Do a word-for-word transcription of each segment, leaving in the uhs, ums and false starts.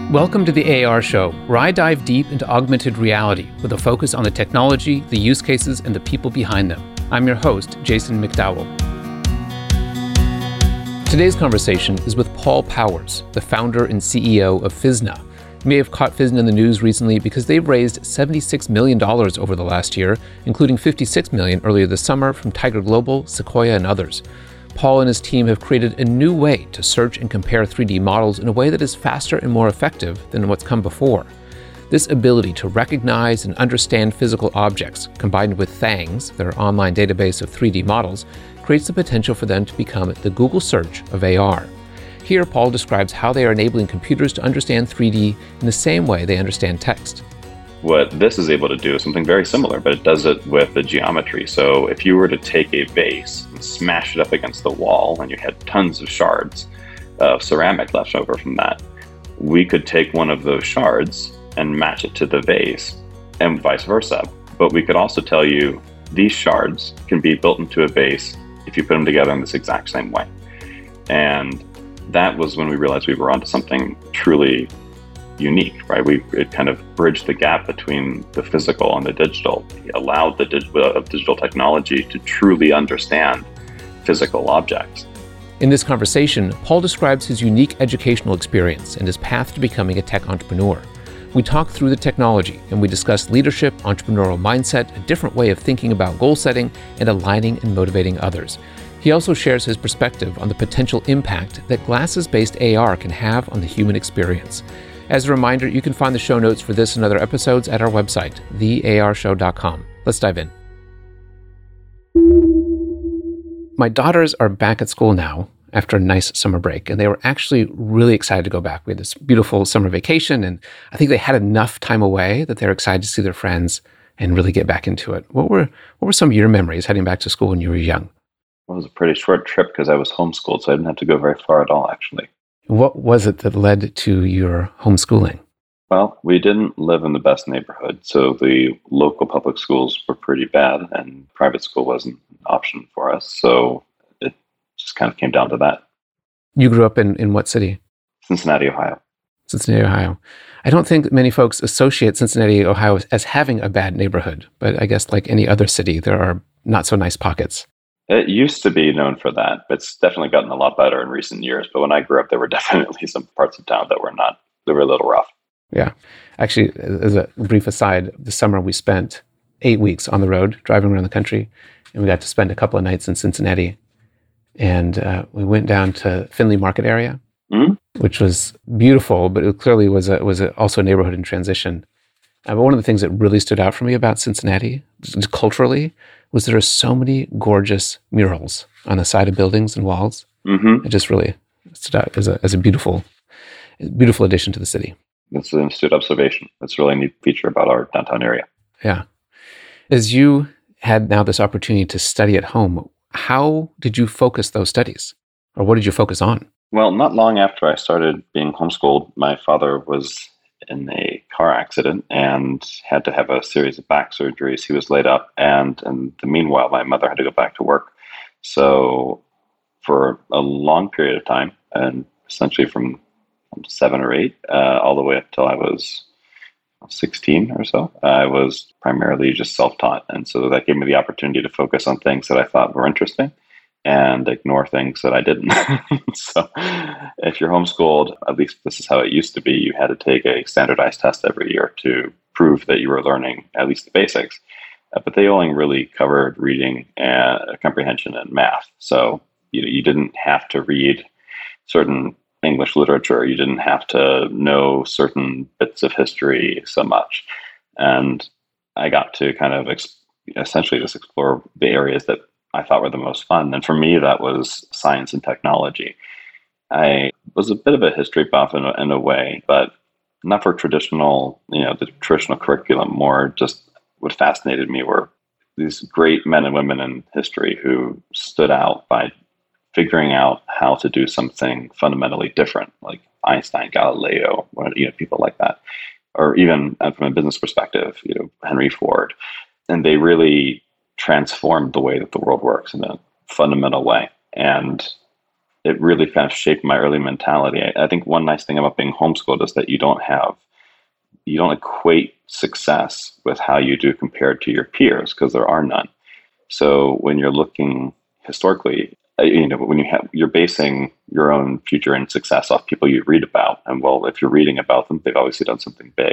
Welcome to the A R Show, where I dive deep into augmented reality with a focus on the technology, the use cases, and the people behind them. I'm your host, Jason McDowell. Today's conversation is with Paul Powers, the founder and C E O of Fisna. You may have caught Fisna in the news recently because they've raised seventy-six million dollars over the last year, including fifty-six million dollars earlier this summer from Tiger Global, Sequoia, and others. Paul and his team have created a new way to search and compare three D models in a way that is faster and more effective than what's come before. This ability to recognize and understand physical objects, combined with Thangs, their online database of three D models, creates the potential for them to become the Google search of A R. Here, Paul describes how they are enabling computers to understand three D in the same way they understand text. What this is able to do is something very similar, but it does it with the geometry. So if you were to take a vase and smash it up against the wall, and you had tons of shards of ceramic left over from that, we could take one of those shards and match it to the vase and vice versa. But we could also tell you these shards can be built into a vase if you put them together in this exact same way. And that was when we realized we were onto something truly unique, right? We it kind of bridged the gap between the physical and the digital. It allowed the dig- uh, digital technology to truly understand physical objects. In this conversation, Paul describes his unique educational experience and his path to becoming a tech entrepreneur. We talk through the technology, and we discuss leadership, entrepreneurial mindset, a different way of thinking about goal setting, and aligning and motivating others. He also shares his perspective on the potential impact that glasses-based A R can have on the human experience. As a reminder, you can find the show notes for this and other episodes at our website, the a r show dot com. Let's dive in. My daughters are back at school now after a nice summer break, and they were actually really excited to go back. We had this beautiful summer vacation, and I think they had enough time away that they're excited to see their friends and really get back into it. What were what were some of your memories heading back to school when you were young? It was a pretty short trip because I was homeschooled, so I didn't have to go very far at all, actually. What was it that led to your homeschooling? Well, we didn't live in the best neighborhood, so the local public schools were pretty bad, and private school wasn't an option for us, so it just kind of came down to that. You grew up in, in what city? Cincinnati, Ohio. Cincinnati, Ohio. I don't think many folks associate Cincinnati, Ohio as, as having a bad neighborhood, but I guess like any other city, there are not so nice pockets. It used to be known for that. It's definitely gotten a lot better in recent years. But when I grew up, there were definitely some parts of town that were not, they were a little rough. Yeah. Actually, as a brief aside, this summer we spent eight weeks on the road driving around the country, and we got to spend a couple of nights in Cincinnati. And uh, we went down to Findlay Market area, mm-hmm. which was beautiful, but it clearly was a, was a, also a neighborhood in transition. Uh, but one of the things that really stood out for me about Cincinnati, just culturally, was there are so many gorgeous murals on the side of buildings and walls. Mm-hmm. It just really stood out as a as a beautiful, beautiful addition to the city. That's an astute observation. That's a really neat feature about our downtown area. Yeah. As you had now this opportunity to study at home, how did you focus those studies? Or what did you focus on? Well, not long after I started being homeschooled, my father was in a car accident and had to have a series of back surgeries. He was laid up, and in the meanwhile, my mother had to go back to work. So for a long period of time, and essentially from seven or eight, uh, all the way up till I was sixteen or so, I was primarily just self-taught. And so that gave me the opportunity to focus on things that I thought were interesting and ignore things that I didn't. So if you're homeschooled, at least this is how it used to be, you had to take a standardized test every year to prove that you were learning at least the basics. Uh, but they only really covered reading and comprehension and math. So you know, you didn't have to read certain English literature. You didn't have to know certain bits of history so much. And I got to kind of ex- essentially just explore the areas that I thought were the most fun. And for me, that was science and technology. I was a bit of a history buff in a, in a way, but not for traditional, you know, the traditional curriculum. More just what fascinated me were these great men and women in history who stood out by figuring out how to do something fundamentally different, like Einstein, Galileo, you know, people like that, or even from a business perspective, you know, Henry Ford. And they really transformed the way that the world works in a fundamental way. And it really kind of shaped my early mentality. I, I think one nice thing about being homeschooled is that you don't have, you don't equate success with how you do compared to your peers, because there are none. So when you're looking historically, uh, you know, when you have, you're basing your own future and success off people you read about. And well, if you're reading about them, they've obviously done something big.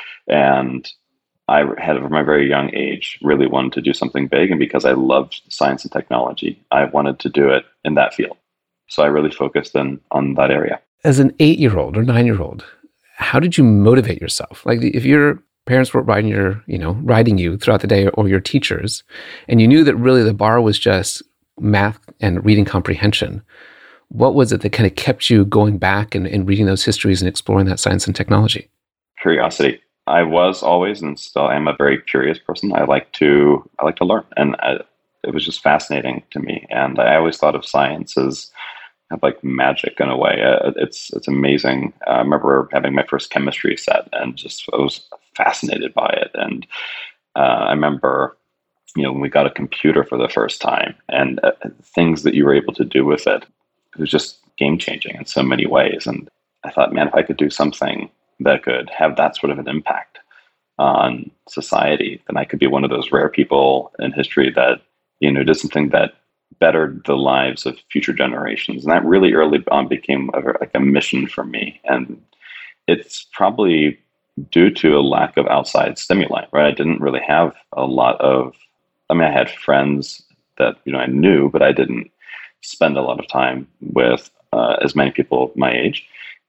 And I had, from a very young age, really wanted to do something big. And because I loved science and technology, I wanted to do it in that field. So I really focused in on that area. As an eight-year-old or nine-year-old, how did you motivate yourself? Like, if your parents were riding your, you know, riding you throughout the day, or your teachers, and you knew that really the bar was just math and reading comprehension, what was it that kind of kept you going back and, and reading those histories and exploring that science and technology? Curiosity. I was always, and still am, a very curious person. I like to, I like to learn, and I, it was just fascinating to me. And I always thought of science as kind of like magic in a way. Uh, it's it's amazing. Uh, I remember having my first chemistry set, and just I was fascinated by it. And uh, I remember, you know, when we got a computer for the first time, and uh, things that you were able to do with it, it was just game changing in so many ways. And I thought, man, if I could do something that could have that sort of an impact on society, then I could be one of those rare people in history that, you know, did something that bettered the lives of future generations. And that really early on became a, like a mission for me. And it's probably due to a lack of outside stimuli, right? I didn't really have a lot of, I mean, I had friends that, you know, I knew, but I didn't spend a lot of time with uh, as many people my age.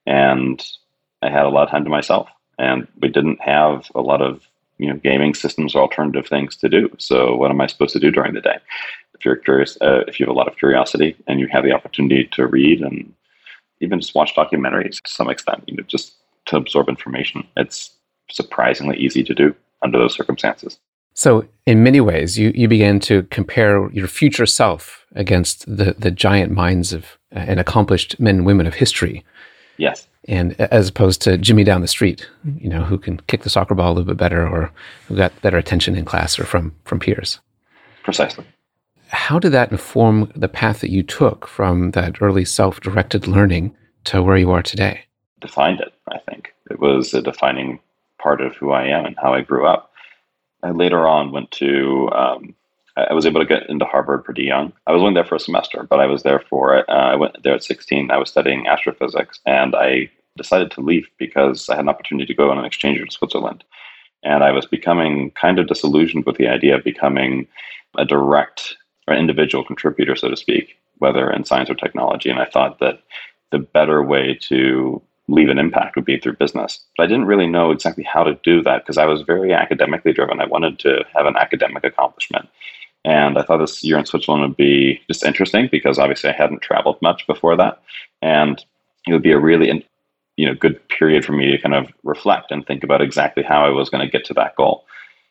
And I had a lot of time to myself, and we didn't have a lot of, you know, gaming systems or alternative things to do. So what am I supposed to do during the day? If you're curious, uh, if you have a lot of curiosity and you have the opportunity to read and even just watch documentaries to some extent, you know, just to absorb information, it's surprisingly easy to do under those circumstances. So in many ways, you, you began to compare your future self against the, the giant minds of uh, and accomplished men and women of history. Yes. And as opposed to Jimmy down the street, you know, who can kick the soccer ball a little bit better, or who got better attention in class or from, from peers. Precisely. How did that inform the path that you took from that early self-directed learning to where you are today? Defined it, I think. It was a defining part of who I am and how I grew up. I later on went to, um, I was able to get into Harvard pretty young. I was only there for a semester, but I was there for it. Uh, I went there at sixteen. I was studying astrophysics, and I decided to leave because I had an opportunity to go on an exchange to Switzerland. And I was becoming kind of disillusioned with the idea of becoming a direct or individual contributor, so to speak, whether in science or technology. And I thought that the better way to leave an impact would be through business. But I didn't really know exactly how to do that because I was very academically driven. I wanted to have an academic accomplishment. And I thought this year in Switzerland would be just interesting because obviously I hadn't traveled much before that. And it would be a really, you know, good period for me to kind of reflect and think about exactly how I was going to get to that goal.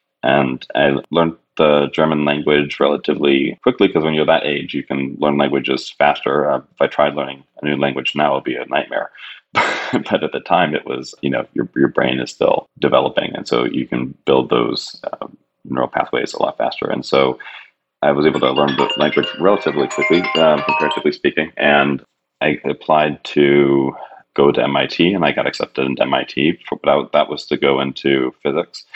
And I learned the German language relatively quickly because when you're that age, you can learn languages faster. Uh, if I tried learning a new language now, it would be a nightmare. But at the time, it was, you know, your your brain is still developing. And so you can build those uh, neural pathways a lot faster. And so I was able to learn the language relatively quickly, um, comparatively speaking. And I applied to go to M I T, and I got accepted into M I T. But that was to go into physics.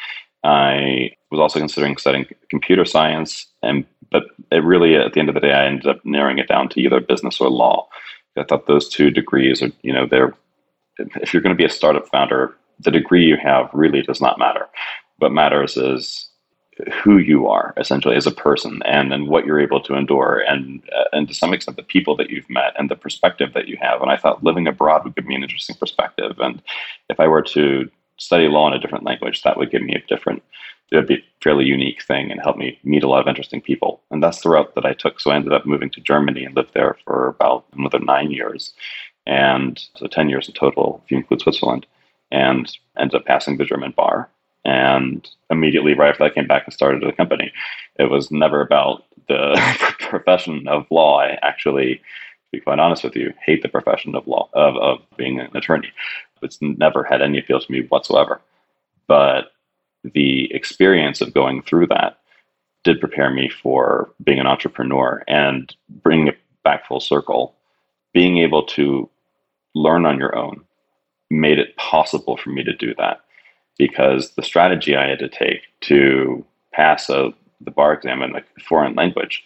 I was also considering studying computer science, and but it really, at the end of the day, I ended up narrowing it down to either business or law. I thought those two degrees are, you know, they're, if you're going to be a startup founder, the degree you have really does not matter. What matters is who you are, essentially, as a person, and and what you're able to endure, and uh, and to some extent the people that you've met and the perspective that you have. And I thought living abroad would give me an interesting perspective. And if I were to study law in a different language, that would give me a different, it would be a fairly unique thing and help me meet a lot of interesting people. And that's the route that I took. So I ended up moving to Germany and lived there for about another nine years. And so ten years in total, if you include Switzerland, and ended up passing the German bar. And immediately right after I came back and started a company. It was never about the profession of law. I actually, to be quite honest with you, hate the profession of law, of, of being an attorney. It's never had any appeal to me whatsoever. But the experience of going through that did prepare me for being an entrepreneur, and bringing it back full circle. being able to learn on your own made it possible for me to do that, because the strategy I had to take to pass a, the bar exam in a foreign language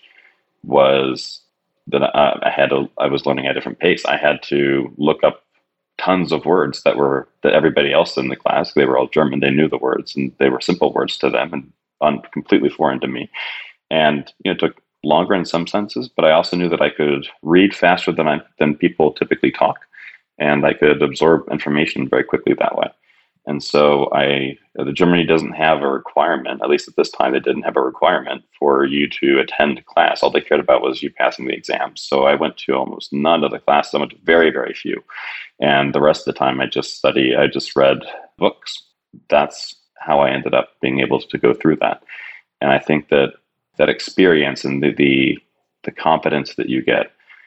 was that uh, I had to, I was learning at a different pace. I had to look up tons of words that were that everybody else in the class, they were all German, they knew the words and they were simple words to them and un, completely foreign to me. And you know, it took longer in some senses, but I also knew that I could read faster than I than people typically talk, and I could absorb information very quickly that way. And so I, the Germany doesn't have a requirement, at least at this time, they didn't have a requirement for you to attend class. All they cared about was you passing the exams. So I went to almost none of the classes. I went to very, very few. And the rest of the time I just study, I just read books. That's how I ended up being able to go through that. And I think that that experience and the, the, the confidence that you get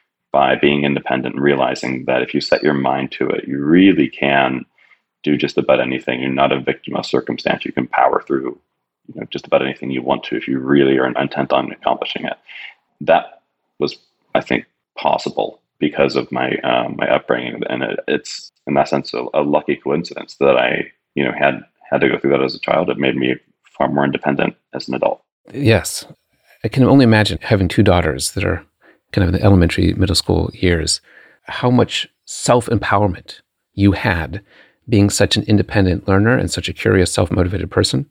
by being independent and realizing that if you set your mind to it, you really can do just about anything. You're not a victim of circumstance. You can power through, you know, just about anything you want to if you really are intent on accomplishing it. That was, I think, possible because of my um, my upbringing, and it, it's in that sense a, a lucky coincidence that I, you know, had had to go through that as a child. It made me far more independent as an adult. Yes, I can only imagine having two daughters that are kind of in the elementary, middle school years, how much self-empowerment you had being such an independent learner and such a curious, self-motivated person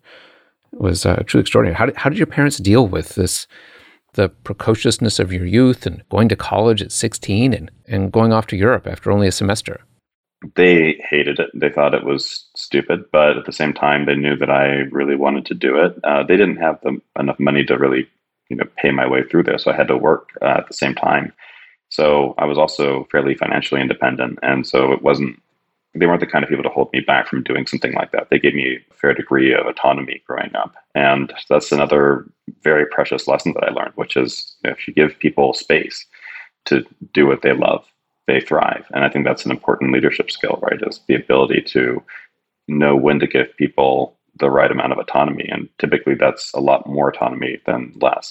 was uh, truly extraordinary. How did, how did your parents deal with this, the precociousness of your youth and going to college at sixteen and, and going off to Europe after only a semester? They hated it. They thought it was stupid, but at the same time, they knew that I really wanted to do it. Uh, they didn't have the, enough money to really, you know, pay my way through this, so I had to work uh, at the same time. So I was also fairly financially independent, and so it wasn't, they weren't the kind of people to hold me back from doing something like that. They gave me a fair degree of autonomy growing up. And that's another very precious lesson that I learned, which is if you give people space to do what they love, they thrive. And I think that's an important leadership skill, right? Is the ability to know when to give people the right amount of autonomy. And typically that's a lot more autonomy than less.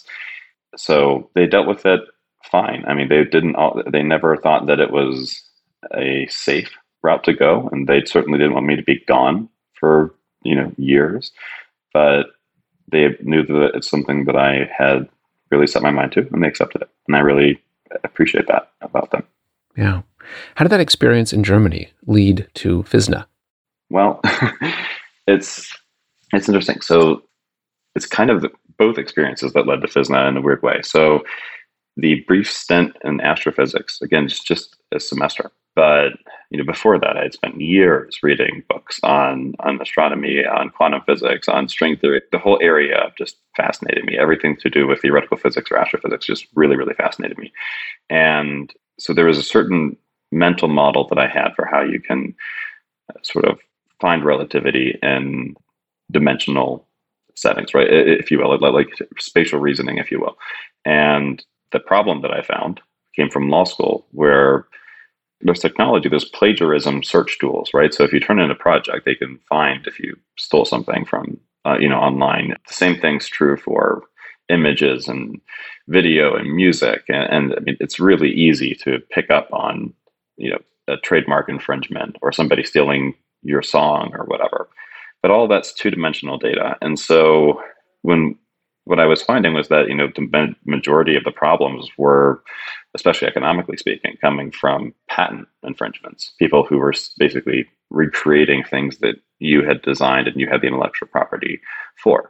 So they dealt with it fine. I mean, they didn't, they never thought that it was a safe route to go, and they certainly didn't want me to be gone for, you know, years, but they knew that it's something that I had really set my mind to, and they accepted it, and I really appreciate that about them. Yeah. How did that experience in Germany lead to FISNA? Well, it's it's interesting. So it's kind of the, both experiences that led to FISNA in a weird way. So the brief stint in astrophysics, again, just, just a semester. But you know, before that, I had spent years reading books on on astronomy, on quantum physics, on string theory. The whole area just fascinated me. Everything to do with theoretical physics or astrophysics just really, really fascinated me. And so there was a certain mental model that I had for how you can sort of find relativity in dimensional settings, right? If you will, like spatial reasoning, if you will. And the problem that I found came from law school, where there's technology, there's plagiarism search tools, right? So if you turn in a project, they can find if you stole something from, uh, you know, online. The same thing's true for images and video and music. And, and I mean, it's really easy to pick up on, you know, a trademark infringement or somebody stealing your song or whatever. But all that's two-dimensional data. And so when what I was finding was that, you know, the majority of the problems were, especially economically speaking, coming from patent infringements, people who were basically recreating things that you had designed and you had the intellectual property for.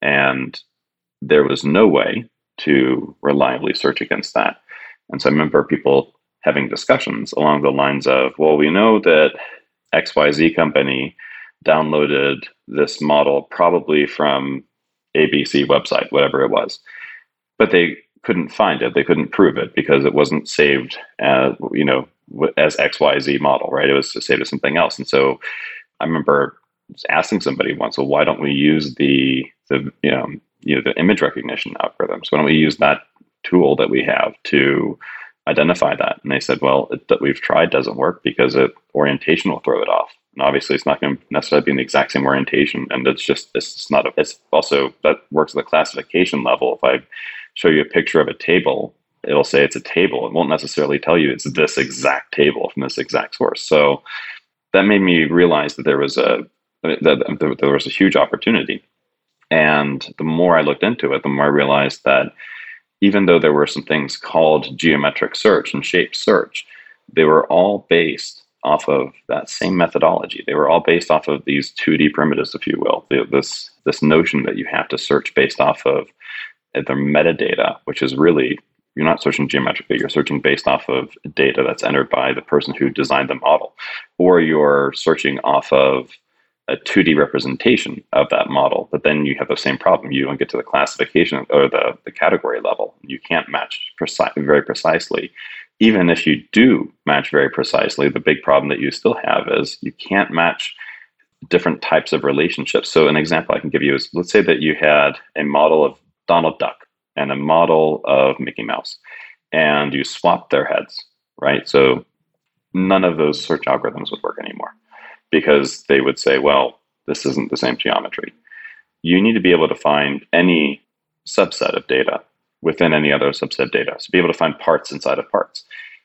And there was no way to reliably search against that. And so I remember people having discussions along the lines of, well, we know that X Y Z company downloaded this model probably from A B C website, whatever it was, but they couldn't find it. They couldn't prove it because it wasn't saved as, you know, as X Y Z model, right? It was saved as something else. And so I remember asking somebody once, well, why don't we use the, the, you know, you know, the image recognition algorithms? Why don't we use that tool that we have to identify that? And they said, well, it, that we've tried doesn't work because it, orientation will throw it off. And obviously it's not going to necessarily be in the exact same orientation. And it's just, it's not, a, it's also, that works at the classification level. If I show you a picture of a table it'll say it's a table. It won't necessarily tell you it's this exact table from this exact source. So that made me realize that there was a that there was a huge opportunity. And the more I looked into it, the more I realized that even though there were some things called geometric search and shape search, they were all based off of that same methodology. They were all based off of these two D primitives, if you will. This this notion that you have to search based off of the metadata, which is really, you're not searching geometrically, you're searching based off of data that's entered by the person who designed the model, or you're searching off of a two D representation of that model, but then you have the same problem. You don't get to the classification or the, the category level. You can't match precise, very precisely. Even if you do match very precisely, the big problem that you still have is you can't match different types of relationships. So an example I can give you is, let's say that you had a model of Donald Duck and a model of Mickey Mouse, and you swap their heads, right? So none of those search algorithms would work anymore, because they would say, well, this isn't the same geometry. You need to be able to find any subset of data within any other subset data. So be able to find parts inside of parts.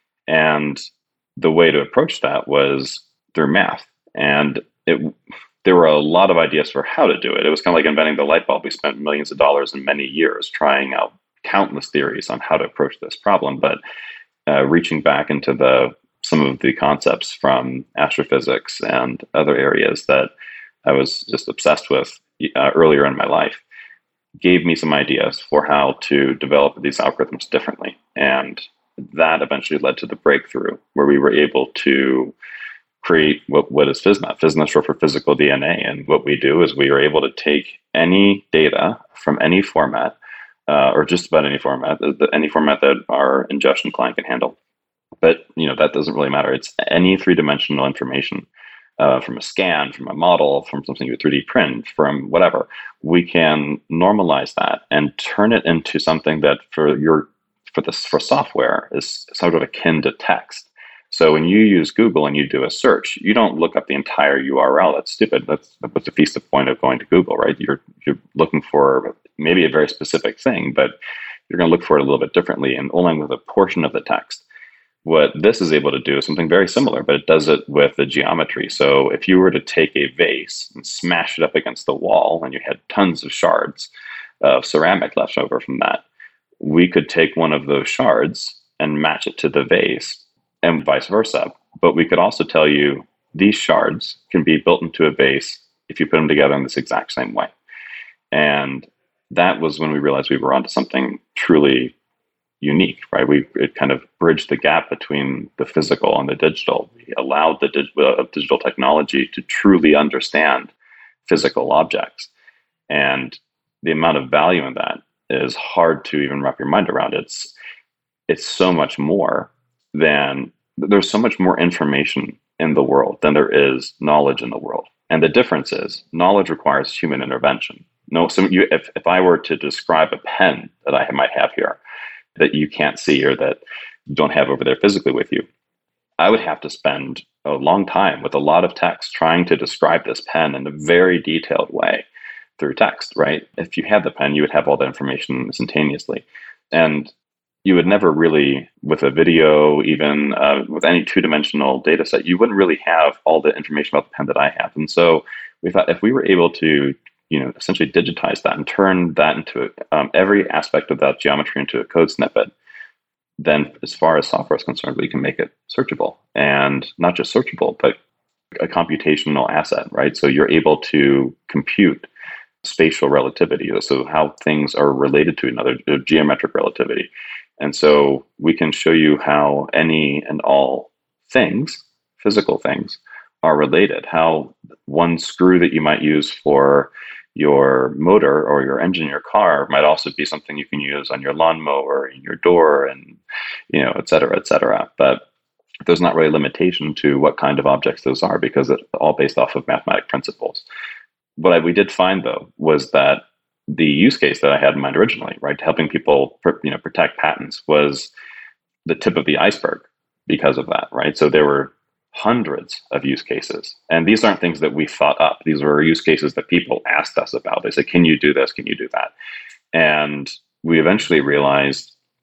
And the way to approach that was through math. And it, there were a lot of ideas for how to do it. It was kind of like inventing the light bulb. We spent millions of dollars and many years trying out countless theories on how to approach this problem. But uh, reaching back into the some of the concepts from astrophysics and other areas that I was just obsessed with uh, earlier in my life gave me some ideas for how to develop these algorithms differently. And that eventually led to the breakthrough where we were able to create what, what is FISNA. FISNA is short for physical D N A. And what we do is we are able to take any data from any format, uh, or just about any format, any format that our ingestion client can handle. But you know that doesn't really matter. It's any three-dimensional information uh, from a scan, from a model, from something you three D print, from whatever. We can normalize that and turn it into something that for your for this for software is sort of akin to text. So when you use Google and you do a search, you don't look up the entire U R L. That's stupid. That's that's defeats the point of going to Google, right? You're you're looking for maybe a very specific thing, but you're going to look for it a little bit differently and only with a portion of the text. What this is able to do is something very similar, but it does it with the geometry. So if you were to take a vase and smash it up against the wall and you had tons of shards of ceramic left over from that, we could take one of those shards and match it to the vase and vice versa. But we could also tell you these shards can be built into a vase if you put them together in this exact same way. And that was when we realized we were onto something truly unique, right? We it kind of bridged the gap between the physical and the digital. We allowed the dig- uh, digital technology to truly understand physical objects. And the amount of value in that is hard to even wrap your mind around. It's it's so much more than, there's so much more information in the world than there is knowledge in the world. And the difference is knowledge requires human intervention. No, so you, if, if I were to describe a pen that I might have here, that you can't see or that you don't have over there physically with you, I would have to spend a long time with a lot of text trying to describe this pen in a very detailed way through text, right? If you had the pen, you would have all that information instantaneously. And you would never really, with a video, even uh, with any two-dimensional data set, you wouldn't really have all the information about the pen that I have. And so we thought if we were able to you know, essentially digitize that and turn that into um, every aspect of that geometry into a code snippet, then as far as software is concerned, we can make it searchable, and not just searchable, but a computational asset, right? So you're able to compute spatial relativity, so how things are related to another, geometric relativity. And so we can show you how any and all things, physical things, are related, how one screw that you might use for your motor or your engine in your car might also be something you can use on your lawnmower, in your door, and, you know, et cetera, et cetera. But there's not really a limitation to what kind of objects those are because it's all based off of mathematic principles. What I, we did find, though, was that the use case that I had in mind originally, right, helping people, you know, protect patents, was the tip of the iceberg because of that, right? So there were hundreds of use cases. And these aren't things that we thought up. These were use cases that people asked us about. They said, can you do this? Can you do that? And we eventually realized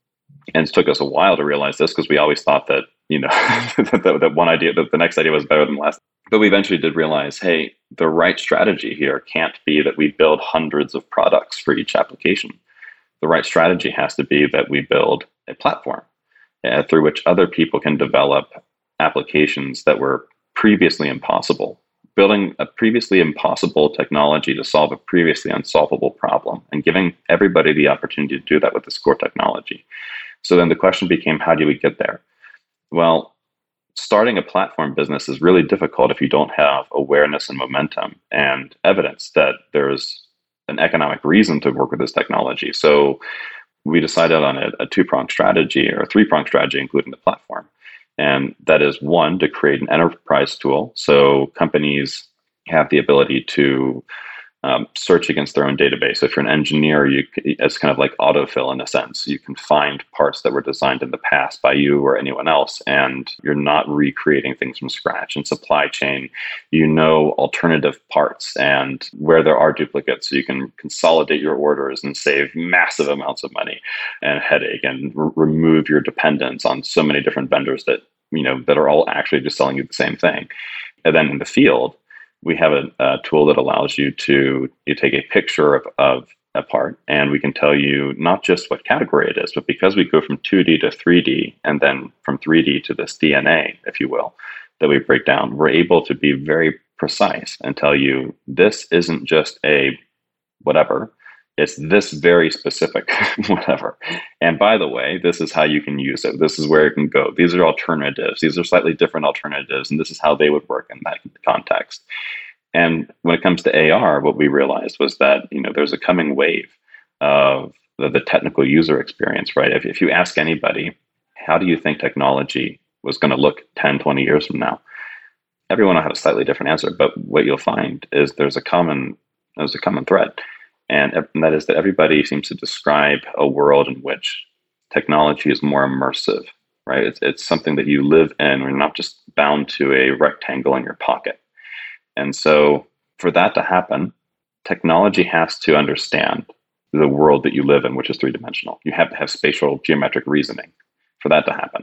And it took us a while to realize this because we always thought that, you know, that, that one idea, that the next idea was better than the last. But we eventually did realize, hey, the right strategy here can't be that we build hundreds of products for each application. The right strategy has to be that we build a platform uh, through which other people can develop applications that were previously impossible. Building a previously impossible technology to solve a previously unsolvable problem and giving everybody the opportunity to do that with this core technology. So then the question became, how do we get there? Well, starting a platform business is really difficult if you don't have awareness and momentum and evidence that there's an economic reason to work with this technology. So we decided on a, a two-pronged strategy or a three-pronged strategy, including the platform. And that is, one, to create an enterprise tool. So companies have the ability to um, search against their own database. So if you're an engineer, you it's kind of like autofill in a sense. You can find parts that were designed in the past by you or anyone else, and you're not recreating things from scratch. In supply chain, you know alternative parts and where there are duplicates, so you can consolidate your orders and save massive amounts of money and headache, and r- remove your dependence on so many different vendors that you know that are all actually just selling you the same thing. And then in the field, we have a, a tool that allows you to you take a picture of, of a part, and we can tell you not just what category it is, but because we go from two D to three D, and then from three D to this D N A, if you will, that we break down, we're able to be very precise and tell you this isn't just a whatever, it's this very specific whatever. And by the way, this is how you can use it. This is where it can go. These are alternatives. These are slightly different alternatives, and this is how they would work in that context. And when it comes to A R, what we realized was that, you know, there's a coming wave of the, the technical user experience, right? If, if you ask anybody, how do you think technology was going to look ten, twenty years from now? Everyone will have a slightly different answer, but what you'll find is there's a common, there's a common thread. And that is that everybody seems to describe a world in which technology is more immersive, right? It's, it's something that you live in. We're not just bound to a rectangle in your pocket. And so for that to happen, technology has to understand the world that you live in, which is three-dimensional. You have to have spatial geometric reasoning for that to happen.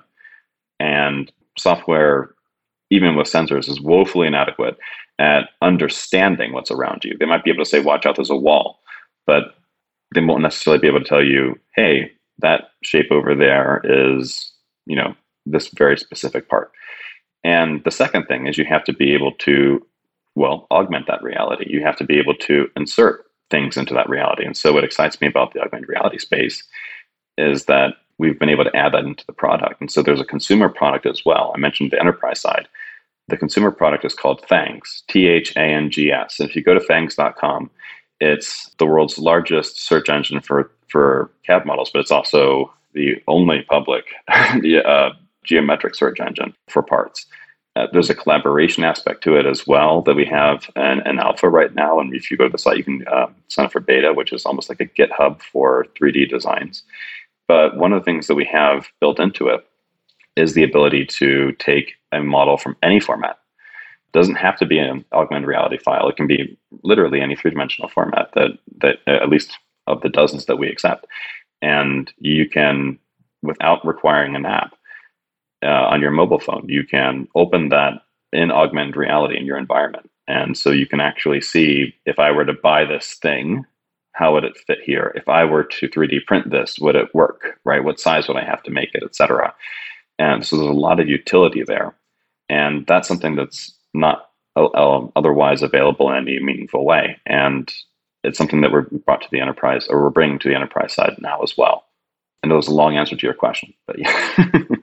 And software, even with sensors, is woefully inadequate at understanding what's around you. They might be able to say, watch out, there's a wall. But they won't necessarily be able to tell you, hey, that shape over there is, you know, this very specific part. And the second thing is you have to be able to, well, augment that reality. You have to be able to insert things into that reality. And so what excites me about the augmented reality space is that we've been able to add that into the product. And so there's a consumer product as well. I mentioned the enterprise side. The consumer product is called Thangs, T H A N G S. And if you go to thangs dot com, it's the world's largest search engine for, for C A D models, but it's also the only public uh, geometric search engine for parts. Uh, there's a collaboration aspect to it as well that we have an, an alpha right now. And if you go to the site, you can uh, sign up for beta, which is almost like a GitHub for three D designs. But one of the things that we have built into it is the ability to take a model from any format. It doesn't have to be an augmented reality file. It can be literally any three-dimensional format that, that uh, at least of the dozens that we accept. And you can, without requiring an app uh, on your mobile phone, you can open that in augmented reality in your environment. And so you can actually see, if I were to buy this thing, how would it fit here? If I were to three D print this, would it work, right? What size would I have to make it, et cetera? And so there's a lot of utility there. And that's something that's not uh, otherwise available in any meaningful way. And it's something that we're brought to the enterprise, or we're bringing to the enterprise side now as well. I know it was a long answer to your question, but yeah.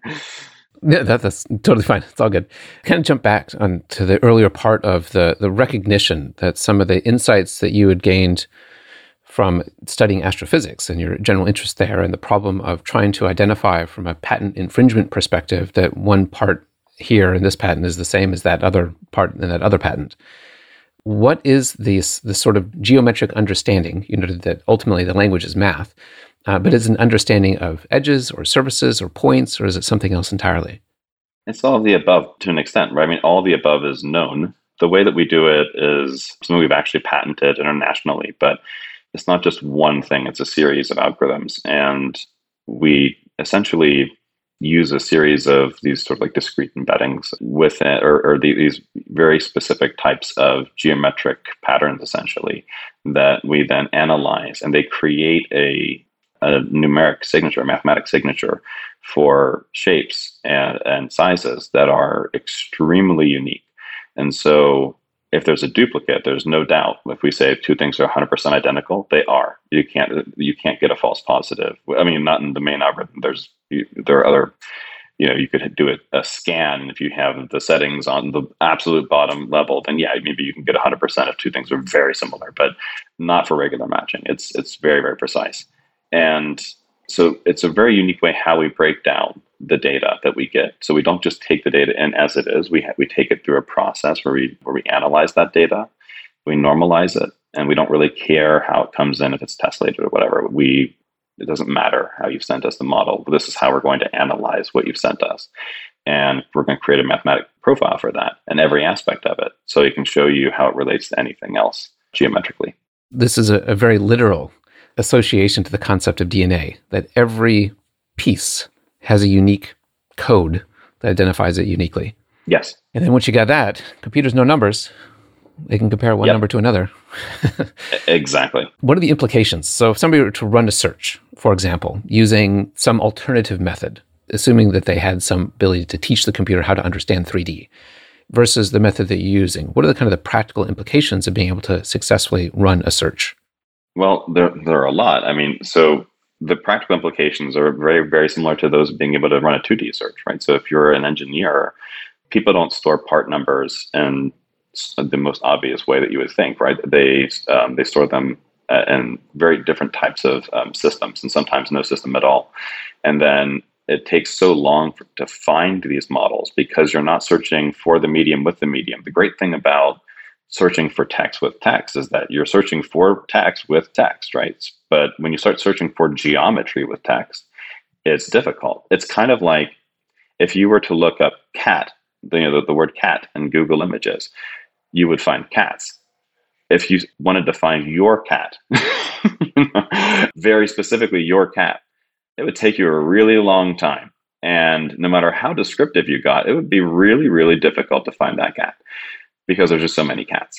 Yeah, that, that's totally fine. It's all good. Kind of jump back on to the earlier part of the, the recognition that some of the insights that you had gained from studying astrophysics and your general interest there, and the problem of trying to identify from a patent infringement perspective that one part here in this patent is the same as that other part in that other patent. What is this, this sort of geometric understanding, you know, that ultimately the language is math, uh, but is an understanding of edges or surfaces or points, or is it something else entirely? It's all of the above to an extent, right? I mean, all the above is known. The way that we do it is something we've actually patented internationally, but it's not just one thing, it's a series of algorithms. And we essentially use a series of these sort of like discrete embeddings within, or, or these very specific types of geometric patterns, essentially, that we then analyze, and they create a, a numeric signature, a mathematic signature for shapes and, and sizes that are extremely unique. And so if there's a duplicate, there's no doubt. If we say two things are one hundred percent identical, they are. You can't you can't get a false positive. I mean, not in the main algorithm. There's there are other, you know, you could do a, a scan. If you have the settings on the absolute bottom level, then yeah, maybe you can get one hundred percent if two things are very similar, but not for regular matching. It's it's very, very precise. And so it's a very unique way how we break down the data that we get. So we don't just take the data in as it is. We ha- we take it through a process where we where we analyze that data, we normalize it, and we don't really care how it comes in, if it's tesslated or whatever. We it doesn't matter how you've sent us the model. This is how we're going to analyze what you've sent us, and we're going to create a mathematic profile for that and every aspect of it, so it can show you how it relates to anything else geometrically. This is a, a very literal association to the concept of D N A, that every piece has a unique code that identifies it uniquely. Yes. And then once you got that, computers know numbers. They can compare one yep. number to another. Exactly. What are the implications? So if somebody were to run a search, for example, using some alternative method, assuming that they had some ability to teach the computer how to understand three D, versus the method that you're using, what are the kind of the practical implications of being able to successfully run a search? Well, there there are a lot. I mean, so the practical implications are very, very similar to those of being able to run a two D search, right? So if you're an engineer, people don't store part numbers in the most obvious way that you would think, right? They um, they store them in very different types of um, systems, and sometimes no system at all. And then it takes so long for, to find these models because you're not searching for the medium with the medium. The great thing about searching for text with text is that you're searching for text with text, right? But when you start searching for geometry with text, it's difficult. It's kind of like if you were to look up cat, you know, the, the word cat in Google Images, you would find cats. If you wanted to find your cat, very specifically your cat, it would take you a really long time. And no matter how descriptive you got, it would be really, really difficult to find that cat, because there's just so many cats.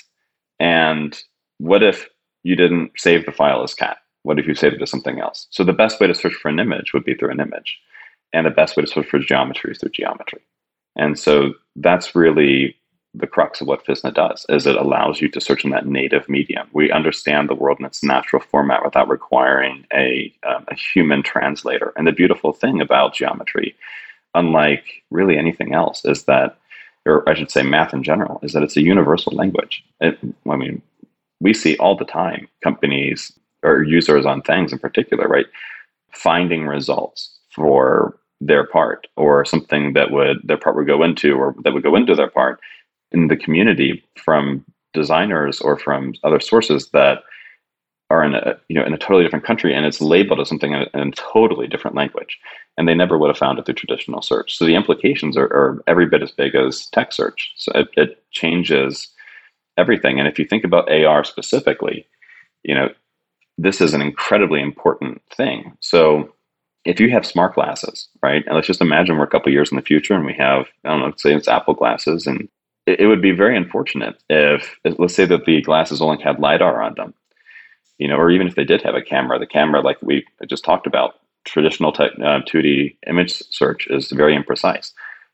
And what if you didn't save the file as cat? What if you saved it as something else? So the best way to search for an image would be through an image. And the best way to search for geometry is through geometry. And so that's really the crux of what FISNA does, is it allows you to search in that native medium. We understand the world in its natural format without requiring a, um, a human translator. And the beautiful thing about geometry, unlike really anything else, is that, or I should say math in general, is that it's a universal language. It, I mean, we see all the time companies or users on things in particular, right, finding results for their part, or something that would their part would go into, or that would go into their part in the community from designers or from other sources that are in a you know in a totally different country, and it's labeled as something in a, in a totally different language, and they never would have found it through traditional search. So the implications are, are every bit as big as text search. So it, it changes everything. And if you think about A R specifically, you know, this is an incredibly important thing. So if you have smart glasses, right, and let's just imagine we're a couple of years in the future and we have, I don't know, let's say it's Apple glasses, and it, it would be very unfortunate if, let's say that the glasses only had LiDAR on them, you know, or even if they did have a camera, the camera, like we just talked about, traditional tech, uh, two D image search is very imprecise.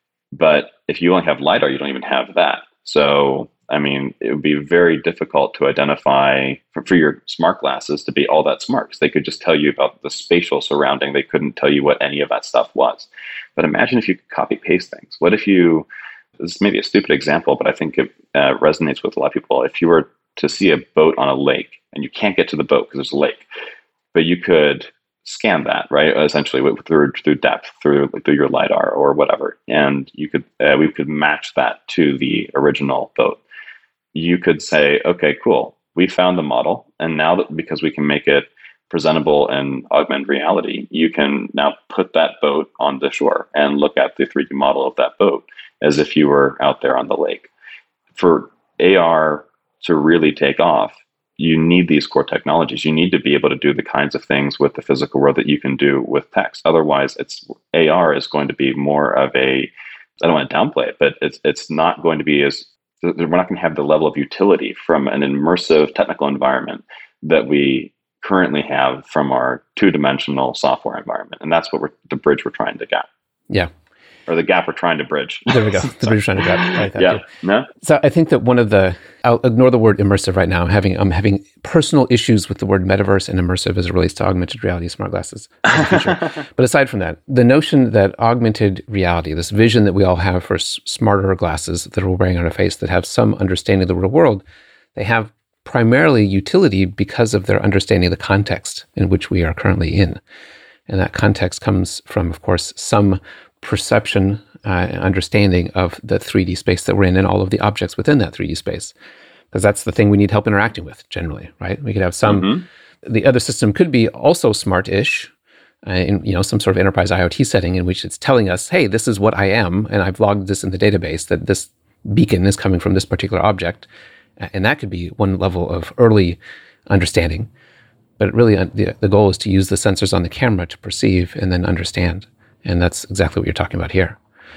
But if you only have LiDAR, you don't even have that. So, I mean, it would be very difficult to identify for, for your smart glasses to be all that smart, because they could just tell you about the spatial surrounding. They couldn't tell you what any of that stuff was. But imagine if you could copy paste things. What if you, this is maybe a stupid example, but I think it uh, resonates with a lot of people. If you were to see a boat on a lake and you can't get to the boat because there's a lake, but you could scan that, right? Essentially through through depth, through through your LiDAR or whatever, and you could uh, we could match that to the original boat. You could say, okay, cool, we found the model, and now that because we can make it presentable in augmented reality, you can now put that boat on the shore and look at the three D model of that boat as if you were out there on the lake. For A R to really take off, you need these core technologies. You need to be able to do the kinds of things with the physical world that you can do with text. Otherwise, it's A R is going to be more of a, I don't want to downplay it, but it's it's not going to be as, we're not going to have the level of utility from an immersive technical environment that we currently have from our two-dimensional software environment. And that's what we're, the bridge we're trying to gap. Yeah. Or the gap we're trying to bridge. There we go. The bridge we're trying to gap. I like that yeah. too. No? So I think that one of the, I'll ignore the word immersive right now. I'm having, I'm having personal issues with the word metaverse and immersive as it relates to augmented reality smart glasses in the future. But aside from that, the notion that augmented reality, this vision that we all have for s- smarter glasses that we're wearing on our face that have some understanding of the real world, they have primarily utility because of their understanding of the context in which we are currently in. And that context comes from, of course, some perception uh, and understanding of the three D space that we're in and all of the objects within that three D space. Because that's the thing we need help interacting with generally, right? We could have some, mm-hmm. the other system could be also smart-ish uh, in, you know, some sort of enterprise IoT setting in which it's telling us, hey, this is what I am, and I've logged this in the database, that this beacon is coming from this particular object. And that could be one level of early understanding. But really, uh, the, the goal is to use the sensors on the camera to perceive and then understand. And that's exactly what you're talking about here.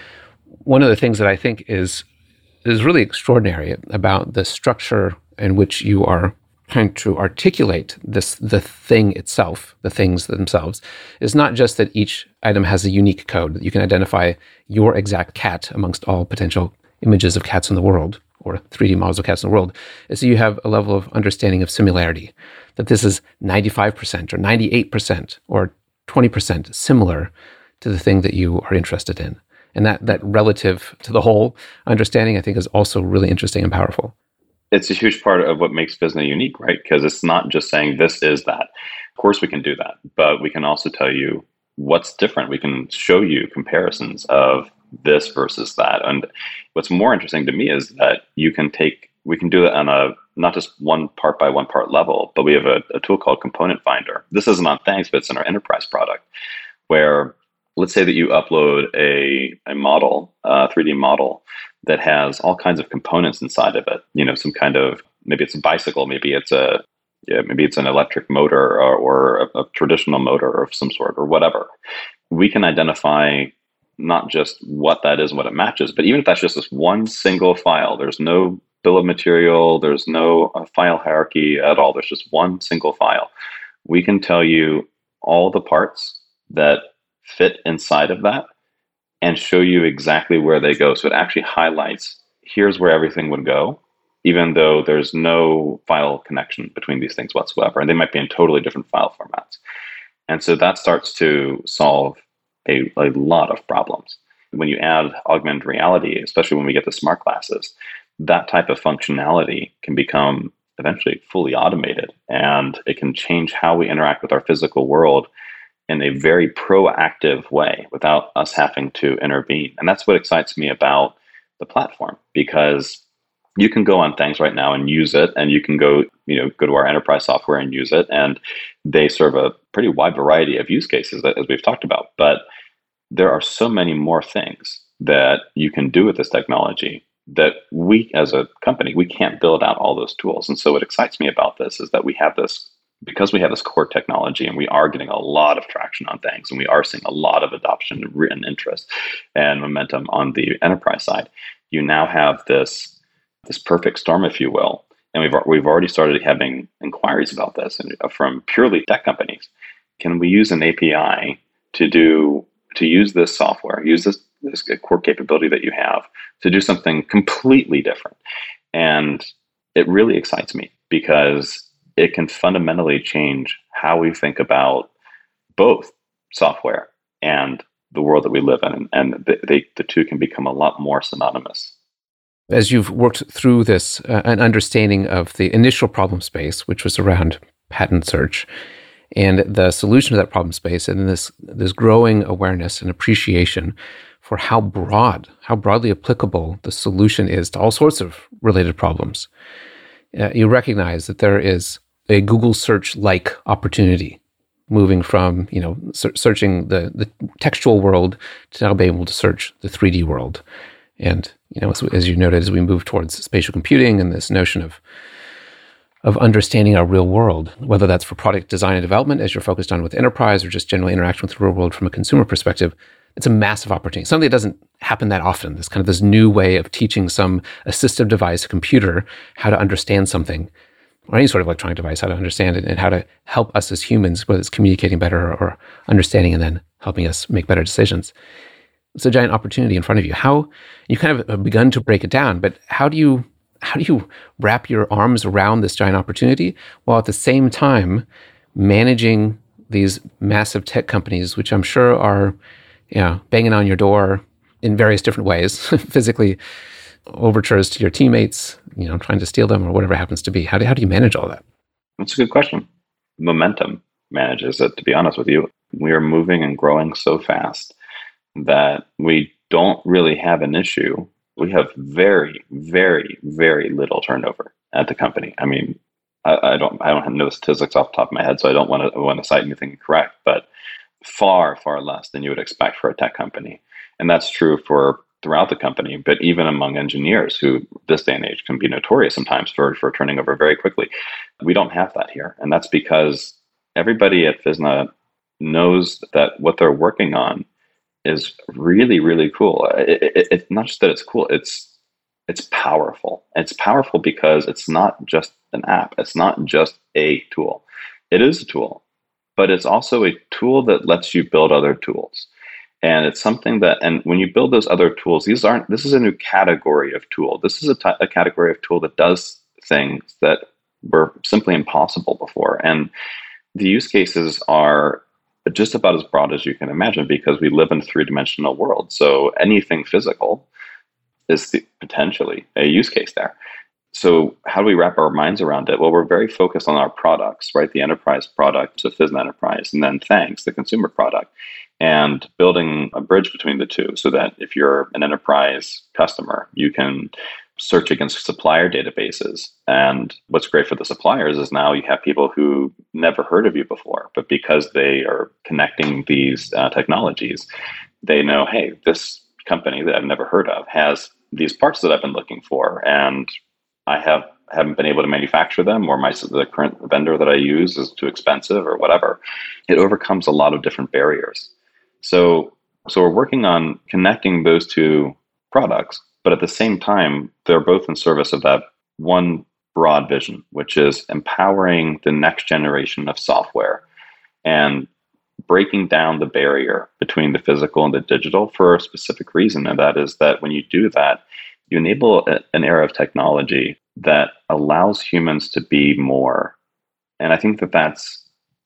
One of the things that I think is is really extraordinary about the structure in which you are trying to articulate this, the thing itself, the things themselves, is not just that each item has a unique code, that you can identify your exact cat amongst all potential images of cats in the world, or three D models of cats in the world, is so you have a level of understanding of similarity, that this is ninety-five percent or ninety-eight percent or twenty percent similar to the thing that you are interested in. And that that relative to the whole understanding, I think, is also really interesting and powerful. It's a huge part of what makes Visna unique, right? Because it's not just saying this is that. Of course we can do that, but we can also tell you what's different. We can show you comparisons of this versus that. And what's more interesting to me is that you can take, we can do that on a, not just one part by one part level, but we have a, a tool called Component Finder. This isn't on Thanks, but it's in our enterprise product, where let's say that you upload a, a model, a three D model that has all kinds of components inside of it. You know, some kind of, maybe it's a bicycle, maybe it's a, yeah, maybe it's an electric motor or, or a, a traditional motor of some sort or whatever. We can identify not just what that is and what it matches, but even if that's just this one single file, there's no bill of material, there's no uh, file hierarchy at all, there's just one single file. We can tell you all the parts that fit inside of that and show you exactly where they go. So it actually highlights, here's where everything would go, even though there's no file connection between these things whatsoever. And they might be in totally different file formats. And so that starts to solve a, a lot of problems. When you add augmented reality, especially when we get to smart glasses, that type of functionality can become eventually fully automated, and it can change how we interact with our physical world in a very proactive way without us having to intervene. And that's what excites me about the platform, because you can go on Thanks right now and use it, and you can go, you know, go to our enterprise software and use it, and they serve a pretty wide variety of use cases, as we've talked about. But there are so many more things that you can do with this technology that we, as a company, we can't build out all those tools. And so what excites me about this is that we have this, because we have this core technology, and we are getting a lot of traction on things, and we are seeing a lot of adoption and interest and momentum on the enterprise side. You now have this this perfect storm, if you will, and we've we've already started having inquiries about this and from purely tech companies. Can we use an A P I to do to use this software, use this this core capability that you have to do something completely different? And it really excites me, because it can fundamentally change how we think about both software and the world that we live in. And they, the two can become a lot more synonymous. As you've worked through this, uh, an understanding of the initial problem space, which was around patent search, and the solution to that problem space, and this, this growing awareness and appreciation for how broad, how broadly applicable the solution is to all sorts of related problems, uh, you recognize that there is a Google search-like opportunity, moving from, you know, ser- searching the, the textual world to now being able to search the three D world. And, you know, as, as you noted, as we move towards spatial computing and this notion of of understanding our real world, whether that's for product design and development, as you're focused on with enterprise, or just generally interaction with the real world from a consumer perspective. It's a massive opportunity. Something that doesn't happen that often. This kind of this new way of teaching some assistive device, a computer, how to understand something, or any sort of electronic device, how to understand it and how to help us as humans, whether it's communicating better or understanding and then helping us make better decisions. It's a giant opportunity in front of you. How you kind of have begun to break it down, but how do you how do you wrap your arms around this giant opportunity while at the same time managing these massive tech companies, which I'm sure are, you know, banging on your door in various different ways, physically, overtures to your teammates, you know, trying to steal them or whatever it happens to be. How do, how do you manage all that? That's a good question. Momentum manages it, to be honest with you. We are moving and growing so fast that we don't really have an issue. We have very, very, very little turnover at the company. I mean, I, I don't I don't know the statistics off the top of my head, so I don't want to want to cite anything incorrect, but far, far less than you would expect for a tech company. And that's true for throughout the company, but even among engineers who this day and age can be notorious sometimes for, for turning over very quickly. We don't have that here. And that's because everybody at FISNA knows that what they're working on is really, really cool. It, it, it's not just that it's cool, it's it's powerful. It's powerful because it's not just an app. It's not just a tool. It is a tool, but it's also a tool that lets you build other tools. And it's something that, and when you build those other tools, these aren't, this is a new category of tool. This is a, t- a category of tool that does things that were simply impossible before. And the use cases are just about as broad as you can imagine because we live in a three-dimensional world. So anything physical is the, potentially a use case there. So how do we wrap our minds around it? Well, we're very focused on our products, right? The enterprise product, so FISNA Enterprise, and then Thanks, the consumer product, and building a bridge between the two so that if you're an enterprise customer, you can search against supplier databases. And what's great for the suppliers is now you have people who never heard of you before, but because they are connecting these uh, technologies, they know, hey, this company that I've never heard of has these parts that I've been looking for, and I have haven't been able to manufacture them, or my the current vendor that I use is too expensive, or whatever. It overcomes a lot of different barriers. So, so we're working on connecting those two products, but at the same time, they're both in service of that one broad vision, which is empowering the next generation of software and breaking down the barrier between the physical and the digital for a specific reason. And that is that when you do that, you enable a, an era of technology that allows humans to be more. And I think that that's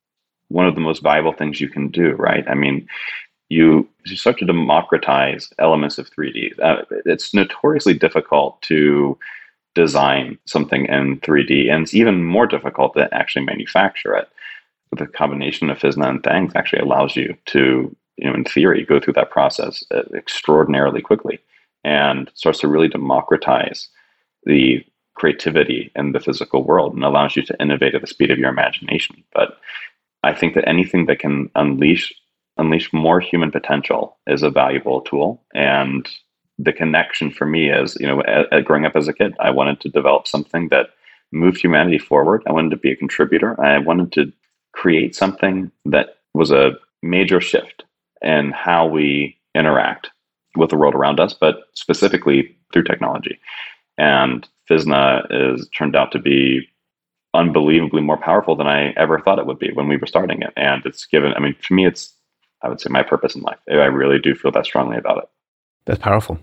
one of the most valuable things you can do, right? I mean, you, you start to democratize elements of three D. Uh, it's notoriously difficult to design something in three D, and it's even more difficult to actually manufacture it. The combination of FISNA and Thanks actually allows you to, you know, in theory, go through that process extraordinarily quickly, and starts to really democratize the creativity in the physical world and allows you to innovate at the speed of your imagination. But I think that anything that can unleash unleash more human potential is a valuable tool. And the connection for me is, you know, a, a growing up as a kid, I wanted to develop something that moved humanity forward. I wanted to be a contributor. I wanted to create something that was a major shift in how we interact with the world around us, but specifically through technology. And FISNA is turned out to be unbelievably more powerful than I ever thought it would be when we were starting it. And it's given, I mean, for me, it's, I would say, my purpose in life. I really do feel that strongly about it. That's powerful.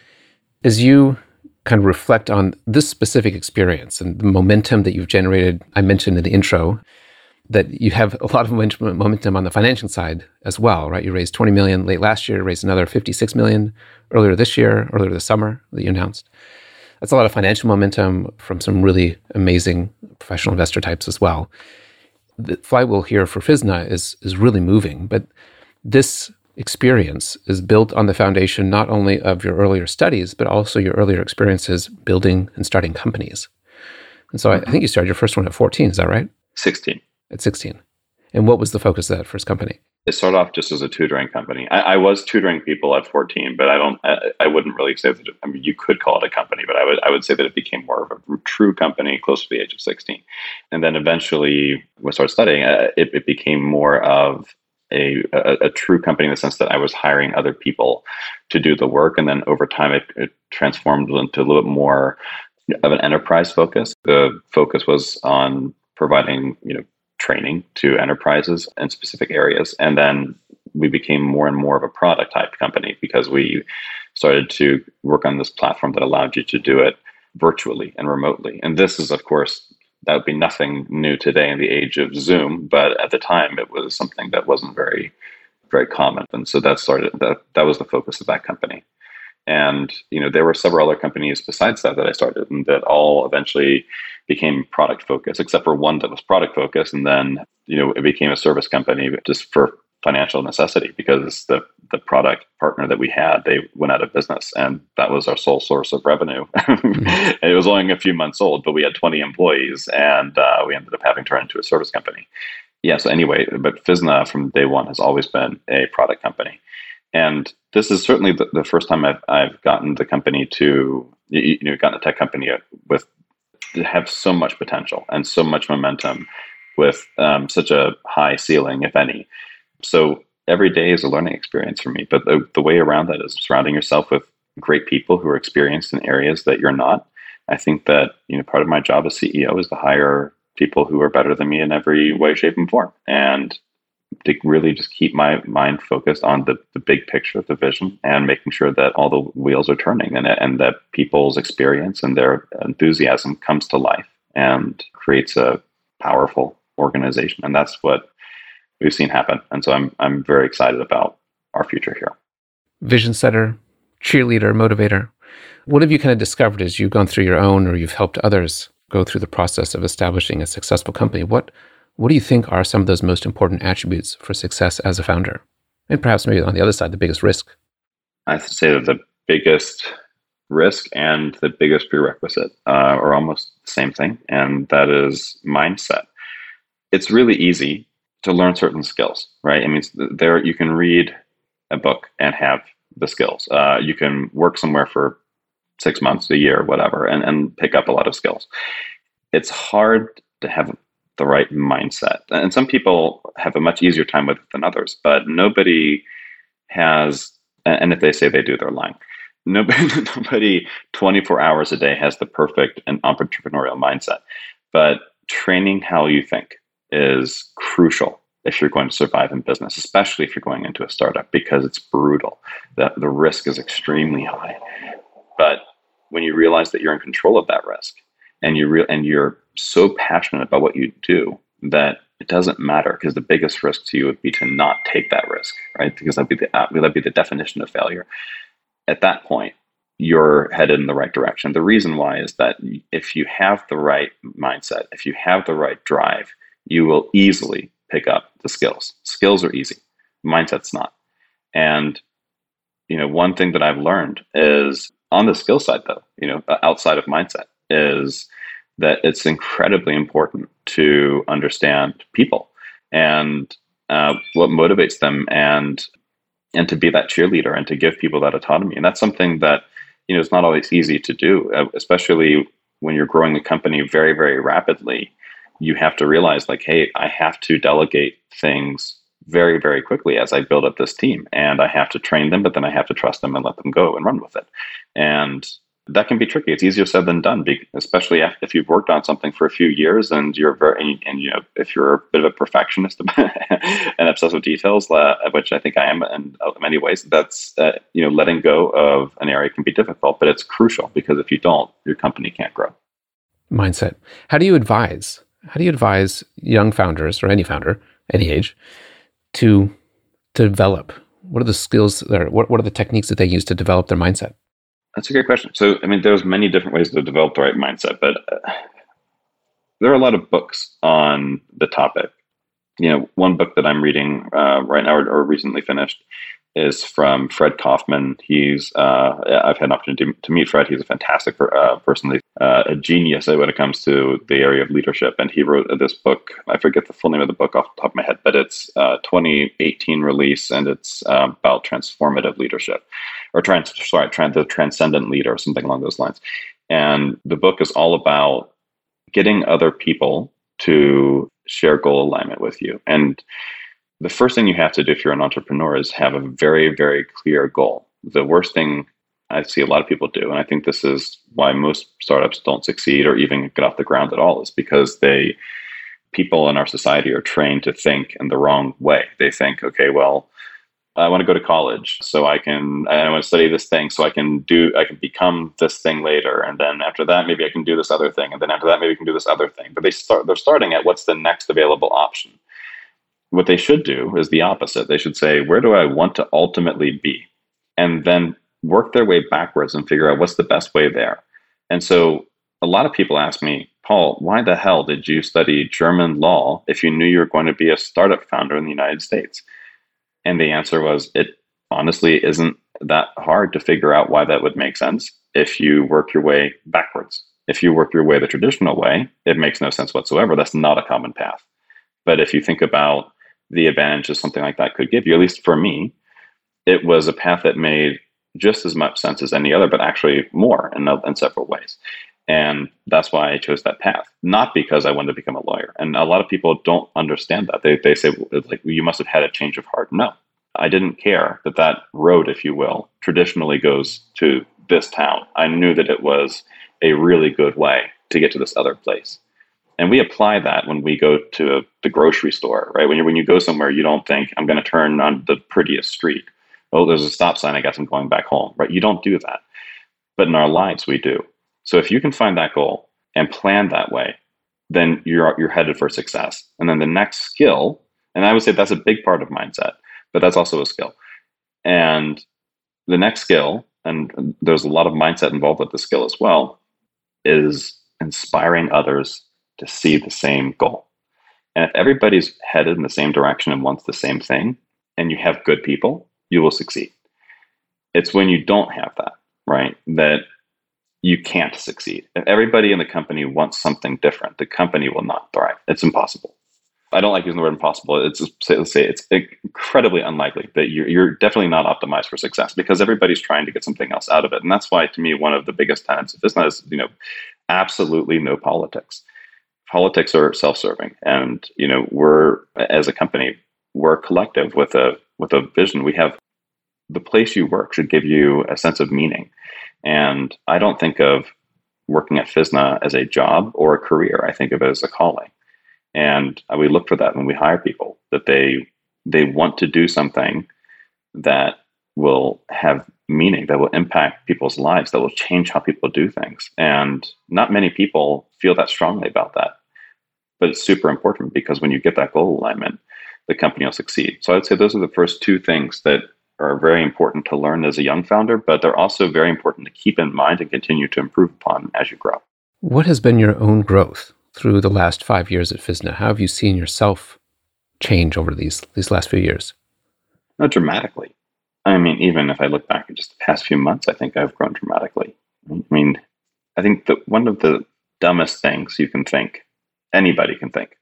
As you kind of reflect on this specific experience and the momentum that you've generated, I mentioned in the intro that you have a lot of momentum on the financial side as well, right? You raised twenty million dollars late last year, raised another fifty-six million dollars earlier this year, earlier this summer that you announced. That's a lot of financial momentum from some really amazing professional investor types as well. The flywheel here for FISNA is is really moving, but this experience is built on the foundation not only of your earlier studies, but also your earlier experiences building and starting companies. And so mm-hmm. I, I think you started your first one at fourteen, is that right? sixteen. At sixteen. And what was the focus of that first company? It started off just as a tutoring company. I, I was tutoring people at fourteen, but I don't. I, I wouldn't really say that. It, I mean, you could call it a company, but I would. I would say that it became more of a true company close to the age of sixteen, and then eventually, when I started studying, uh, it, it became more of a, a a true company in the sense that I was hiring other people to do the work, and then over time, it, it transformed into a little bit more of an enterprise focus. The focus was on providing, you know, training to enterprises in specific areas. And then we became more and more of a product type company because we started to work on this platform that allowed you to do it virtually and remotely. And this is, of course, that would be nothing new today in the age of Zoom, but at the time it was something that wasn't very, very common. And so that started, that, that was the focus of that company. And, you know, there were several other companies besides that that I started and that all eventually became product focused, except for one that was product focused. And then, you know, it became a service company just for financial necessity because the, the product partner that we had, they went out of business and that was our sole source of revenue. Mm-hmm. It was only a few months old, but we had twenty employees and uh, we ended up having to turn into a service company. Yeah. So anyway, but FISNA from day one has always been a product company. And this is certainly the, the first time I've, I've gotten the company to, you know, gotten a tech company with, to have so much potential and so much momentum with um, such a high ceiling, if any. So every day is a learning experience for me. But the, the way around that is surrounding yourself with great people who are experienced in areas that you're not. I think that, you know, part of my job as C E O is to hire people who are better than me in every way, shape, and form. And to really just keep my mind focused on the, the big picture, the vision, and making sure that all the wheels are turning and, and that people's experience and their enthusiasm comes to life and creates a powerful organization. And that's what we've seen happen. And so I'm I'm very excited about our future here. Vision setter, cheerleader, motivator. What have you kind of discovered as you've gone through your own or you've helped others go through the process of establishing a successful company? What What do you think are some of those most important attributes for success as a founder? And perhaps maybe on the other side, the biggest risk. I have to say that the biggest risk and the biggest prerequisite uh, are almost the same thing, and that is mindset. It's really easy to learn certain skills, right? I mean, there you can read a book and have the skills. Uh, you can work somewhere for six months, a year, whatever, and, and pick up a lot of skills. It's hard to have the right mindset. And some people have a much easier time with it than others, but nobody has, and if they say they do, they're lying. Nobody, nobody twenty-four hours a day has the perfect and entrepreneurial mindset. But training how you think is crucial if you're going to survive in business, especially if you're going into a startup, because it's brutal. The, the risk is extremely high. But when you realize that you're in control of that risk, and you re- and you're so passionate about what you do that it doesn't matter, because the biggest risk to you would be to not take that risk, right? Because that'd be the uh, that'd be the definition of failure. At that point, you're headed in the right direction. The reason why is that if you have the right mindset, if you have the right drive, you will easily pick up the skills. Skills are easy. Mindset's not. And, you know, one thing that I've learned is on the skill side, though, you know, outside of mindset, is that it's incredibly important to understand people and uh, what motivates them, and and to be that cheerleader and to give people that autonomy. And that's something that, you know, it's not always easy to do, especially when you're growing a company very, very rapidly. You have to realize, like, hey, I have to delegate things very, very quickly as I build up this team, and I have to train them, but then I have to trust them and let them go and run with it. And that can be tricky. It's easier said than done, especially if you've worked on something for a few years and you're very, and, and you know, if you're a bit of a perfectionist and obsessed with details, uh, which I think I am in many ways. That's uh, you know, letting go of an area can be difficult, but it's crucial, because if you don't, your company can't grow. Mindset. How do you advise? How do you advise young founders, or any founder, any age, to to develop? What are the skills there? What what are the techniques that they use to develop their mindset? That's a great question. So, I mean, there's many different ways to develop the right mindset, but uh, there are a lot of books on the topic. You know, one book that I'm reading uh, right now, or, or recently finished, is from Fred Kaufman. He's uh, I've had an opportunity to meet Fred. He's a fantastic uh, person, uh, a genius when it comes to the area of leadership. And he wrote this book. I forget the full name of the book off the top of my head, but it's uh, twenty eighteen release, and it's uh, about transformative leadership, or trans sorry, trans the transcendent leader, or something along those lines. And the book is all about getting other people to share goal alignment with you. And the first thing you have to do if you're an entrepreneur is have a very, very clear goal. The worst thing I see a lot of people do, and I think this is why most startups don't succeed or even get off the ground at all, is because they people in our society are trained to think in the wrong way. They think, okay, well, I want to go to college so I can, I want to study this thing so I can do, I can become this thing later. And then after that, maybe I can do this other thing. And then after that, maybe I can do this other thing. But they start, they're starting at what's the next available option. What they should do is the opposite. They should say, where do I want to ultimately be? And then work their way backwards and figure out what's the best way there. And so a lot of people ask me, Paul, why the hell did you study German law if you knew you were going to be a startup founder in the United States? And the answer was, it honestly isn't that hard to figure out why that would make sense if you work your way backwards. If you work your way the traditional way, it makes no sense whatsoever. That's not a common path. But if you think about the advantages something like that could give you, at least for me, it was a path that made just as much sense as any other, but actually more in, in several ways. And that's why I chose that path, not because I wanted to become a lawyer. And a lot of people don't understand that. They they say, like, you must have had a change of heart. No, I didn't care that that road, if you will, traditionally goes to this town. I knew that it was a really good way to get to this other place. And we apply that when we go to the grocery store, right? When you when you go somewhere, you don't think, I'm going to turn on the prettiest street. Oh, there's a stop sign. I guess I'm going back home, right? You don't do that. But in our lives, we do. So if you can find that goal and plan that way, then you're you're headed for success. And then the next skill, and I would say that's a big part of mindset, but that's also a skill. And the next skill, and there's a lot of mindset involved with the skill as well, is inspiring others to see the same goal. And if everybody's headed in the same direction and wants the same thing, and you have good people, you will succeed. It's when you don't have that, right, that you can't succeed. If everybody in the company wants something different, the company will not thrive. It's impossible. I don't like using the word impossible. It's let's say it's incredibly unlikely that you're, you're definitely not optimized for success because everybody's trying to get something else out of it. And that's why, to me, one of the biggest tenets of business is, you know, absolutely no politics. Politics are self-serving, and you know, we're as a company, we're a collective with a with a vision. We have the place you work should give you a sense of meaning, and I don't think of working at FISNA as a job or a career. I think of it as a calling, and we look for that when we hire people, that they they want to do something that will have meaning, that will impact people's lives, that will change how people do things. And not many people feel that strongly about that. But it's super important because when you get that goal alignment, the company will succeed. So I'd say those are the first two things that are very important to learn as a young founder, but they're also very important to keep in mind and continue to improve upon as you grow. What has been your own growth through the last five years at FISNA? How have you seen yourself change over these, these last few years? Not dramatically. I mean, even if I look back at just the past few months, I think I've grown dramatically. I mean, I think that one of the dumbest things you can think, anybody can think,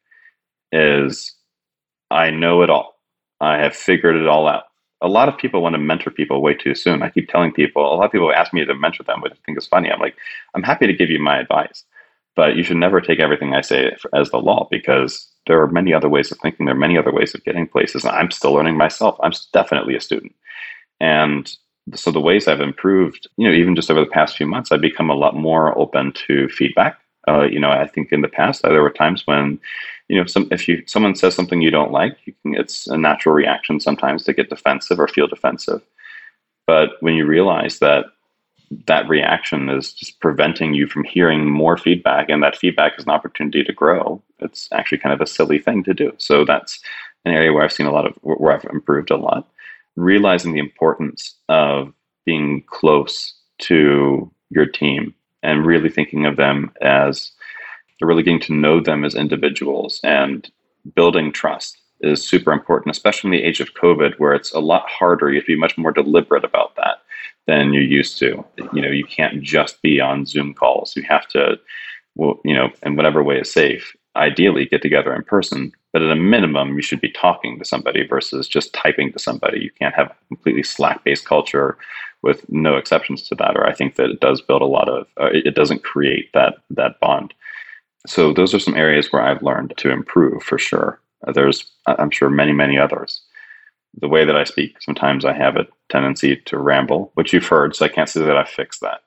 is I know it all. I have figured it all out. A lot of people want to mentor people way too soon. I keep telling people, a lot of people ask me to mentor them, which I think is funny. I'm like, I'm happy to give you my advice, but you should never take everything I say as the law, because there are many other ways of thinking. There are many other ways of getting places. And I'm still learning myself. I'm definitely a student. And so the ways I've improved, you know, even just over the past few months, I've become a lot more open to feedback. Uh, you know, I think in the past, uh, there were times when, you know, some if you someone says something you don't like, you can, it's a natural reaction sometimes to get defensive or feel defensive. But when you realize that that reaction is just preventing you from hearing more feedback, and that feedback is an opportunity to grow, it's actually kind of a silly thing to do. So that's an area where I've seen a lot of, where I've improved a lot. Realizing the importance of being close to your team and really thinking of them as, really getting to know them as individuals and building trust. is super important, especially in the age of COVID, where it's a lot harder. You have to be much more deliberate about that than you used to. You know, you can't just be on Zoom calls. You have to, well, you know, in whatever way is safe, ideally get together in person. But at a minimum, you should be talking to somebody versus just typing to somebody. You can't have a completely Slack-based culture with no exceptions to that. Or I think that it does build a lot of, uh, it doesn't create that that bond. So those are some areas where I've learned to improve for sure. Uh, there's, I'm sure, many, many others. The way that I speak, sometimes I have a tendency to ramble, which you've heard, so I can't say that I fixed that.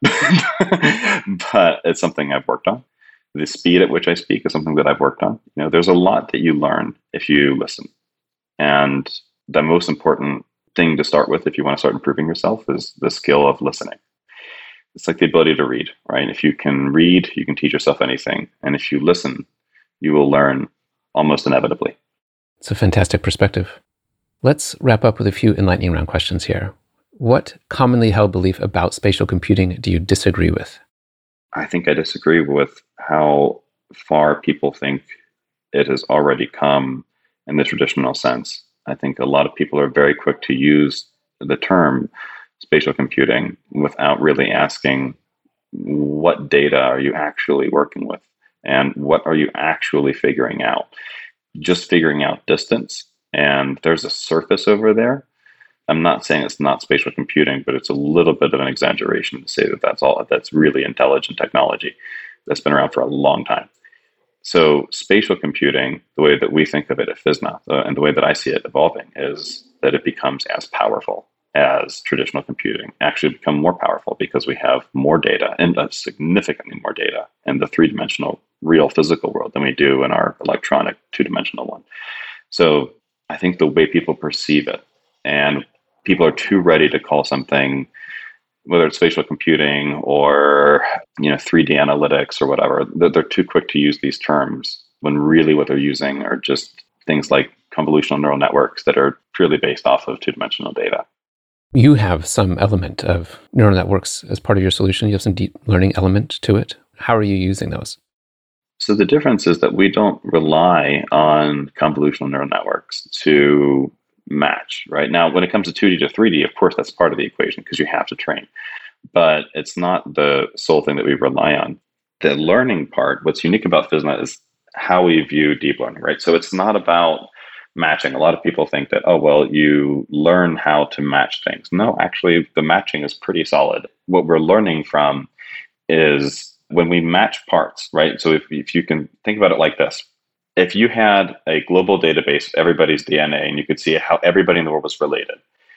But it's something I've worked on. The speed at which I speak is something that I've worked on. You know, there's a lot that you learn if you listen. And the most important thing to start with if you want to start improving yourself is the skill of listening. It's like the ability to read, right? If you can read, you can teach yourself anything. And if you listen, you will learn almost inevitably. It's a fantastic perspective. Let's wrap up with a few enlightening round questions here. What commonly held belief about spatial computing do you disagree with? I think I disagree with how far people think it has already come in the traditional sense. I think a lot of people are very quick to use the term spatial computing without really asking, what data are you actually working with? And what are you actually figuring out? Just figuring out distance, and there's a surface over there. I'm not saying it's not spatial computing, but it's a little bit of an exaggeration to say that that's all, that's really intelligent technology that's been around for a long time. So spatial computing, the way that we think of it at FISNA, uh, and the way that I see it evolving, is that it becomes as powerful as traditional computing, actually become more powerful because we have more data, and uh, significantly more data in the three-dimensional real physical world than we do in our electronic two-dimensional one. So I think the way people perceive it, and people are too ready to call something, whether it's spatial computing or, you know, three D analytics or whatever, they're too quick to use these terms when really what they're using are just things like convolutional neural networks that are purely based off of two-dimensional data. You have some element of neural networks as part of your solution. You have some deep learning element to it. How are you using those? So the difference is that we don't rely on convolutional neural networks to match, right? Now, when it comes to two D to three D, of course, that's part of the equation because you have to train. But it's not the sole thing that we rely on. The learning part, what's unique about FISNA is how we view deep learning, right? So it's not about matching. A lot of people think that, oh, well, you learn how to match things. No, actually, the matching is pretty solid. What we're learning from is when we match parts, right? So if, if you can think about it like this, if you had a global database of everybody's D N A and you could see how everybody in the world was related,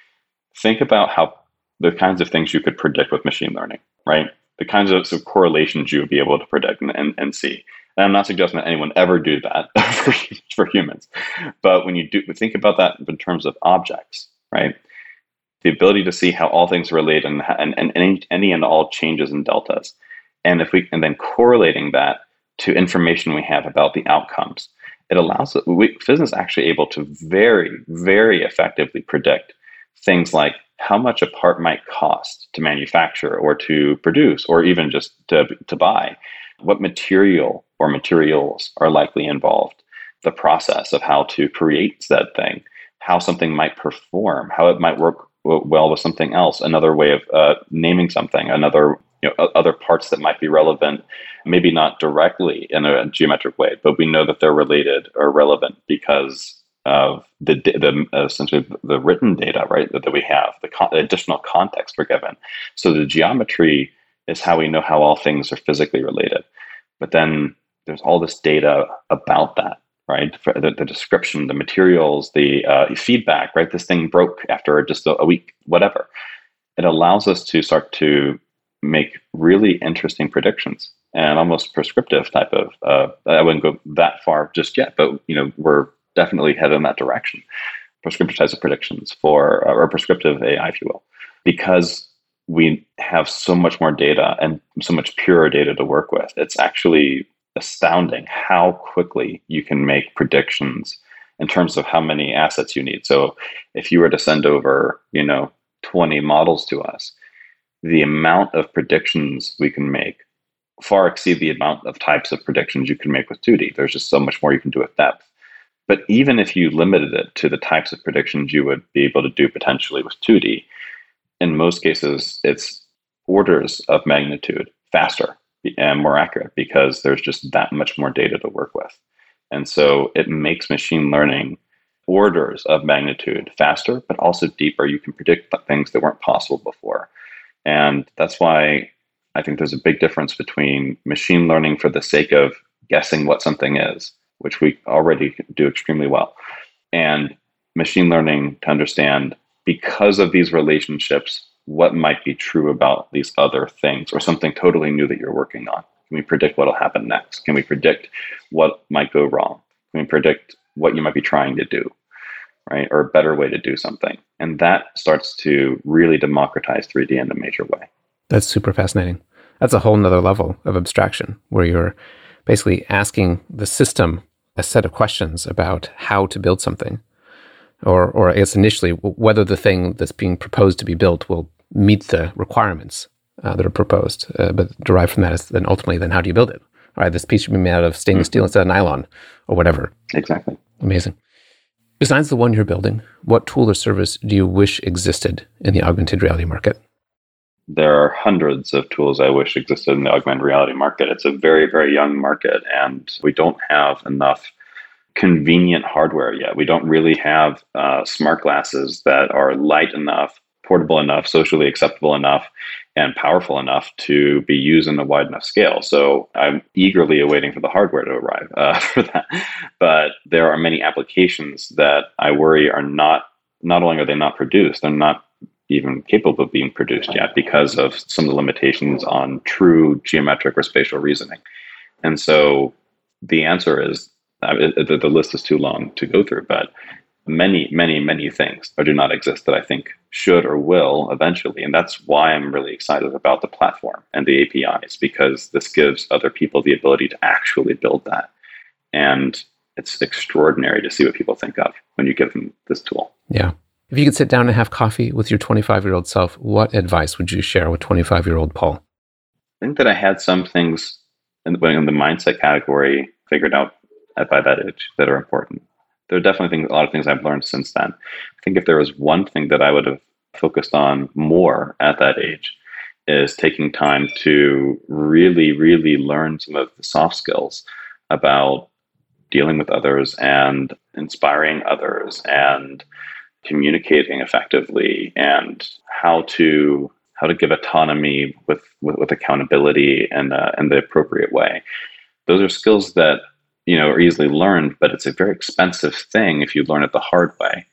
think about how the kinds of things you could predict with machine learning, right? The kinds of, sort of correlations you would be able to predict and, and, and see. And I'm not suggesting that anyone ever do that for, for humans. But when you do think about that in terms of objects, right? The ability to see how all things relate and, and, and any, any and all changes in deltas. And if we and then correlating that to information we have about the outcomes, it allows we, FISNA is actually able to very, very effectively predict things like how much a part might cost to manufacture or to produce, or even just to, to buy, what material or materials are likely involved, the process of how to create said thing, how something might perform, how it might work well with something else, another way of uh, naming something, another you know, other parts that might be relevant, maybe not directly in a geometric way, but we know that they're related or relevant because of the, the essentially the written data, right, that, that we have, the con- additional context we're given. So the geometry is how we know how all things are physically related. But then there's all this data about that, right? For the, the description, the materials, the uh, feedback, right? This thing broke after just a, a week, whatever. It allows us to start to make really interesting predictions and almost prescriptive type of, uh, I wouldn't go that far just yet, but you know, we're definitely headed in that direction. Prescriptive types of predictions for, or prescriptive A I, if you will, because we have so much more data and so much purer data to work with. It's actually astounding how quickly you can make predictions in terms of how many assets you need. So if you were to send over, you know, twenty models to us, the amount of predictions we can make far exceed the amount of types of predictions you can make with two D. There's just so much more you can do with depth. But even if you limited it to the types of predictions you would be able to do potentially with two D, in most cases, it's orders of magnitude faster and more accurate because there's just that much more data to work with. And so it makes machine learning orders of magnitude faster, but also deeper. You can predict things that weren't possible before. And that's why I think there's a big difference between machine learning for the sake of guessing what something is, which we already do extremely well, and machine learning to understand, because of these relationships, what might be true about these other things or something totally new that you're working on. Can we predict what will happen next? Can we predict what might go wrong? Can we predict what you might be trying to do, right? Or a better way to do something. And that starts to really democratize three D in a major way. That's super fascinating. That's a whole nother level of abstraction where you're basically asking the system a set of questions about how to build something. Or, or I guess initially, whether the thing that's being proposed to be built will meet the requirements uh, that are proposed. Uh, but derived from that is then ultimately, then how do you build it? All right, this piece should be made out of stainless steel instead of nylon or whatever. Exactly. Amazing. Besides the one you're building, what tool or service do you wish existed in the augmented reality market? There are hundreds of tools I wish existed in the augmented reality market. It's a very, very young market, and we don't have enough convenient hardware yet. We don't really have uh, smart glasses that are light enough, portable enough, socially acceptable enough, and powerful enough to be used in a wide enough scale. So I'm eagerly awaiting for the hardware to arrive uh, for that. But there are many applications that I worry are not, not only are they not produced, they're not even capable of being produced yet because of some of the limitations on true geometric or spatial reasoning. And so the answer is, uh, it, the, the list is too long to go through, but many, many, many things do not exist that I think should or will eventually. And that's why I'm really excited about the platform and the A P Is, because this gives other people the ability to actually build that. And it's extraordinary to see what people think of when you give them this tool. Yeah. If you could sit down and have coffee with your twenty-five-year-old self, what advice would you share with twenty-five-year-old Paul? I think that I had some things in the, in the mindset category figured out at, by that age that are important. There are definitely things, a lot of things I've learned since then. I think if there was one thing that I would have focused on more at that age is taking time to really, really learn some of the soft skills about dealing with others and inspiring others and communicating effectively, and how to how to give autonomy with with, with accountability and uh, in the appropriate way. Those are skills that, you know, are easily learned, but it's a very expensive thing if you learn it the hard way.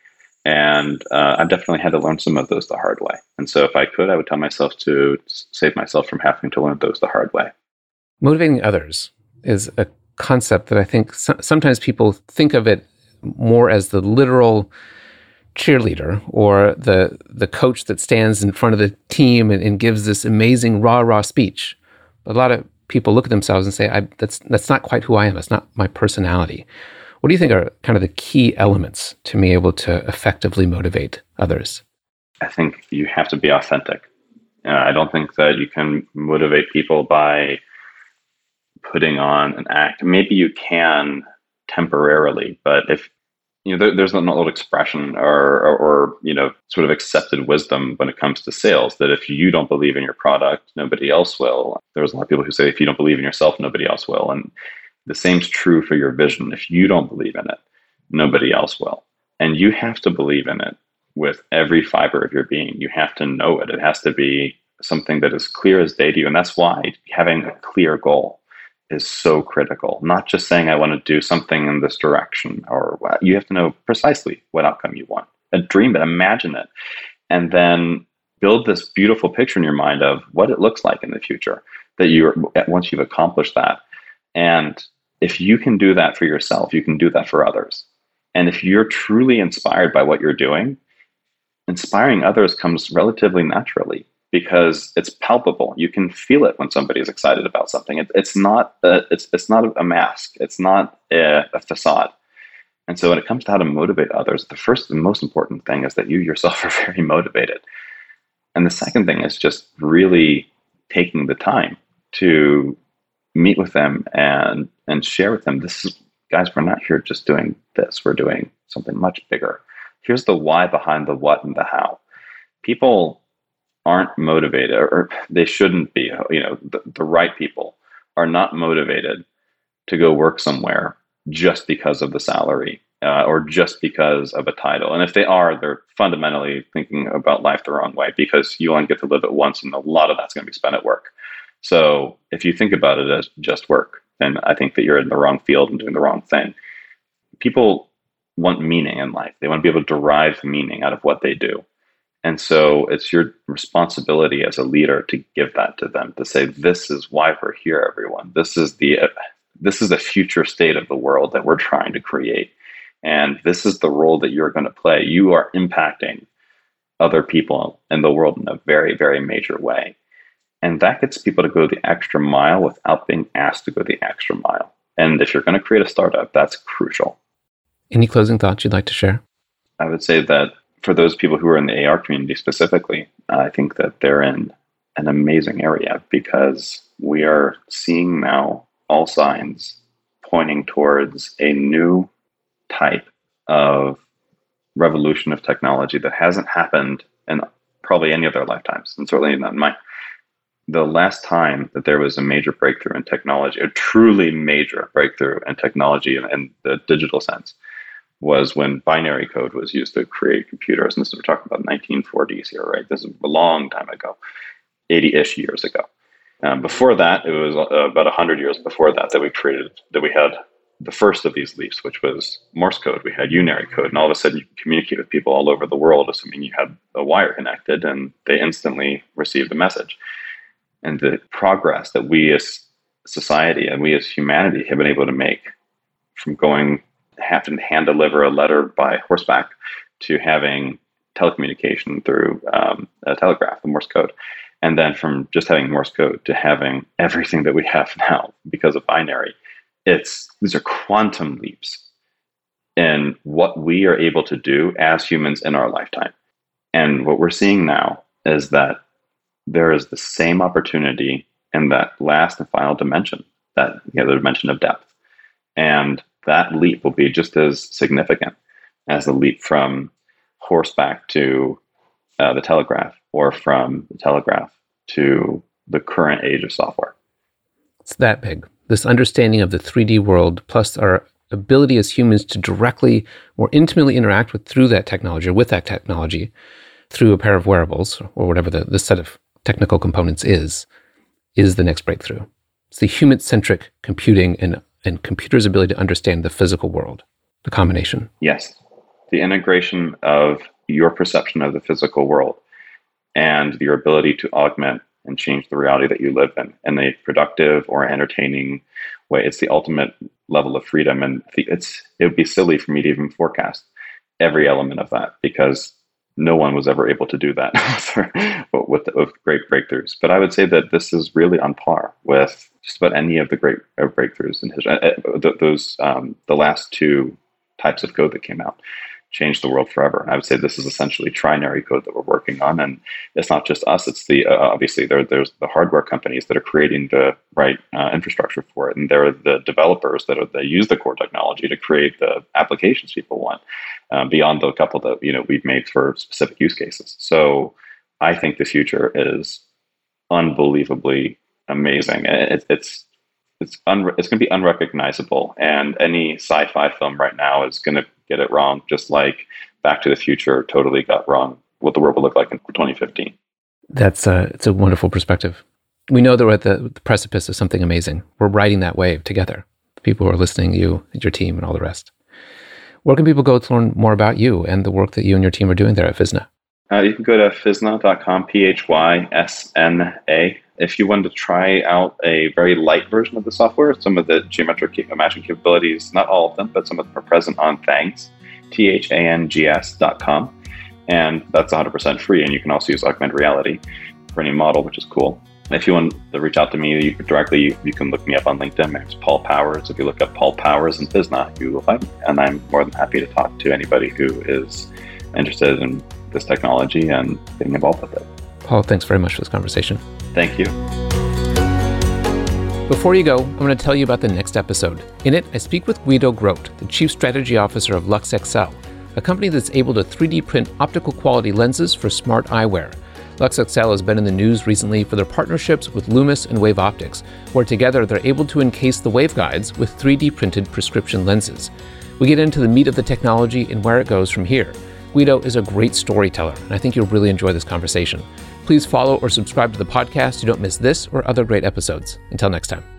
And uh, I've definitely had to learn some of those the hard way. And so if I could, I would tell myself to save myself from having to learn those the hard way. Motivating others is a concept that I think so- sometimes people think of it more as the literal cheerleader or the the coach that stands in front of the team and, and gives this amazing rah rah speech. But a lot of people look at themselves and say, I, "That's that's not quite who I am. That's not my personality." What do you think are kind of the key elements to be able to effectively motivate others? I think you have to be authentic. Uh, I don't think that you can motivate people by putting on an act. Maybe you can temporarily, but if you know, there, there's an old expression or, or, or, you know, sort of accepted wisdom when it comes to sales that if you don't believe in your product, nobody else will. There's a lot of people who say if you don't believe in yourself, nobody else will. And the same's true for your vision. If you don't believe in it, nobody else will. And you have to believe in it with every fiber of your being. You have to know it. It has to be something that is clear as day to you. And that's why having a clear goal is so critical. Not just saying, I want to do something in this direction, or what. You have to know precisely what outcome you want. And dream it, imagine it, and then build this beautiful picture in your mind of what it looks like in the future that you're, once you've accomplished that. And if you can do that for yourself, you can do that for others. And if you're truly inspired by what you're doing, inspiring others comes relatively naturally, because it's palpable. You can feel it when somebody is excited about something. It, it's not a, it's it's not a mask. It's not a, a facade. And so when it comes to how to motivate others, the first and most important thing is that you yourself are very motivated. And the second thing is just really taking the time to meet with them and and share with them, this is guys, we're not here just doing this. We're doing something much bigger. Here's the why behind the what and the how. People aren't motivated, or they shouldn't be. You know, the, the right people are not motivated to go work somewhere just because of the salary uh, or just because of a title. And if they are, they're fundamentally thinking about life the wrong way, because you only get to live it once, and a lot of that's going to be spent at work. So if you think about it as just work, then I think that you're in the wrong field and doing the wrong thing. People want meaning in life. They want to be able to derive meaning out of what they do. And so it's your responsibility as a leader to give that to them, to say, this is why we're here, everyone. This is the uh, this is the future state of the world that we're trying to create. And this is the role that you're going to play. You are impacting other people in the world in a very, very major way. And that gets people to go the extra mile without being asked to go the extra mile. And if you're going to create a startup, that's crucial. Any closing thoughts you'd like to share? I would say that for those people who are in the A R community specifically, I think that they're in an amazing area, because we are seeing now all signs pointing towards a new type of revolution of technology that hasn't happened in probably any of their lifetimes, and certainly not in mine. The last time that there was a major breakthrough in technology, a truly major breakthrough in technology in, in the digital sense, was when binary code was used to create computers. And this is, we're talking about nineteen forties here, right? This is a long time ago, eighty-ish years ago. Um, before that, it was uh, about one hundred years before that that we created, that we had the first of these leaps, which was Morse code. We had unary code, and all of a sudden you could communicate with people all over the world, assuming you had a wire connected, and they instantly received a message. And the progress that we as society and we as humanity have been able to make, from going having to hand deliver a letter by horseback to having telecommunication through um, a telegraph, the Morse code, and then from just having Morse code to having everything that we have now because of binary, it's these are quantum leaps in what we are able to do as humans in our lifetime. And what we're seeing now is that there is the same opportunity in that last and final dimension, that you know, the dimension of depth. And that leap will be just as significant as the leap from horseback to uh, the telegraph, or from the telegraph to the current age of software. It's that big. This understanding of the three D world, plus our ability as humans to directly or intimately interact with through that technology, or with that technology, through a pair of wearables, or whatever the, the set of technical components is, is the next breakthrough. It's the human-centric computing and, and computers' ability to understand the physical world, the combination. Yes. The integration of your perception of the physical world and your ability to augment and change the reality that you live in in a productive or entertaining way. It's the ultimate level of freedom. And it's it would be silly for me to even forecast every element of that, because no one was ever able to do that with, with, with great breakthroughs. But I would say that this is really on par with just about any of the great uh, breakthroughs in history. Uh, those um, the last two types of code that came out changed the world forever. I would say this is essentially trinary code that we're working on, and it's not just us. It's the uh, obviously there there's the hardware companies that are creating the right uh, infrastructure for it, and there are the developers that are that use the core technology to create the applications people want, um, beyond the couple that you know we've made for specific use cases. So I think the future is unbelievably amazing. It, it's it's un- it's going to be unrecognizable, and any sci-fi film right now is going to get it wrong, just like Back to the Future totally got wrong what the world will look like in twenty fifteen. That's a, it's a wonderful perspective. We know that we're at the, the precipice of something amazing. We're riding that wave together. The people who are listening, you and your team and all the rest. Where can people go to learn more about you and the work that you and your team are doing there at Physna? Uh, you can go to physna dot com, P H Y S N A. If you want to try out a very light version of the software, some of the geometric matching capabilities, not all of them, but some of them are present on Thangs, T H A N G S dot com. And that's one hundred percent free. And you can also use augmented reality for any model, which is cool. And if you want to reach out to me you, directly, you, you can look me up on LinkedIn. My name's Paul Powers. If you look up Paul Powers and Physna, you will find me. And I'm more than happy to talk to anybody who is interested in this technology and getting involved with it. Paul, thanks very much for this conversation. Thank you. Before you go, I'm going to tell you about the next episode. In it, I speak with Guido Grote, the Chief Strategy Officer of LuxXL, a company that's able to three D print optical quality lenses for smart eyewear. LuxXL has been in the news recently for their partnerships with Loomis and Wave Optics, where together they're able to encase the waveguides with three D printed prescription lenses. We get into the meat of the technology and where it goes from here. Guido is a great storyteller, and I think you'll really enjoy this conversation. Please follow or subscribe to the podcast so you don't miss this or other great episodes. Until next time.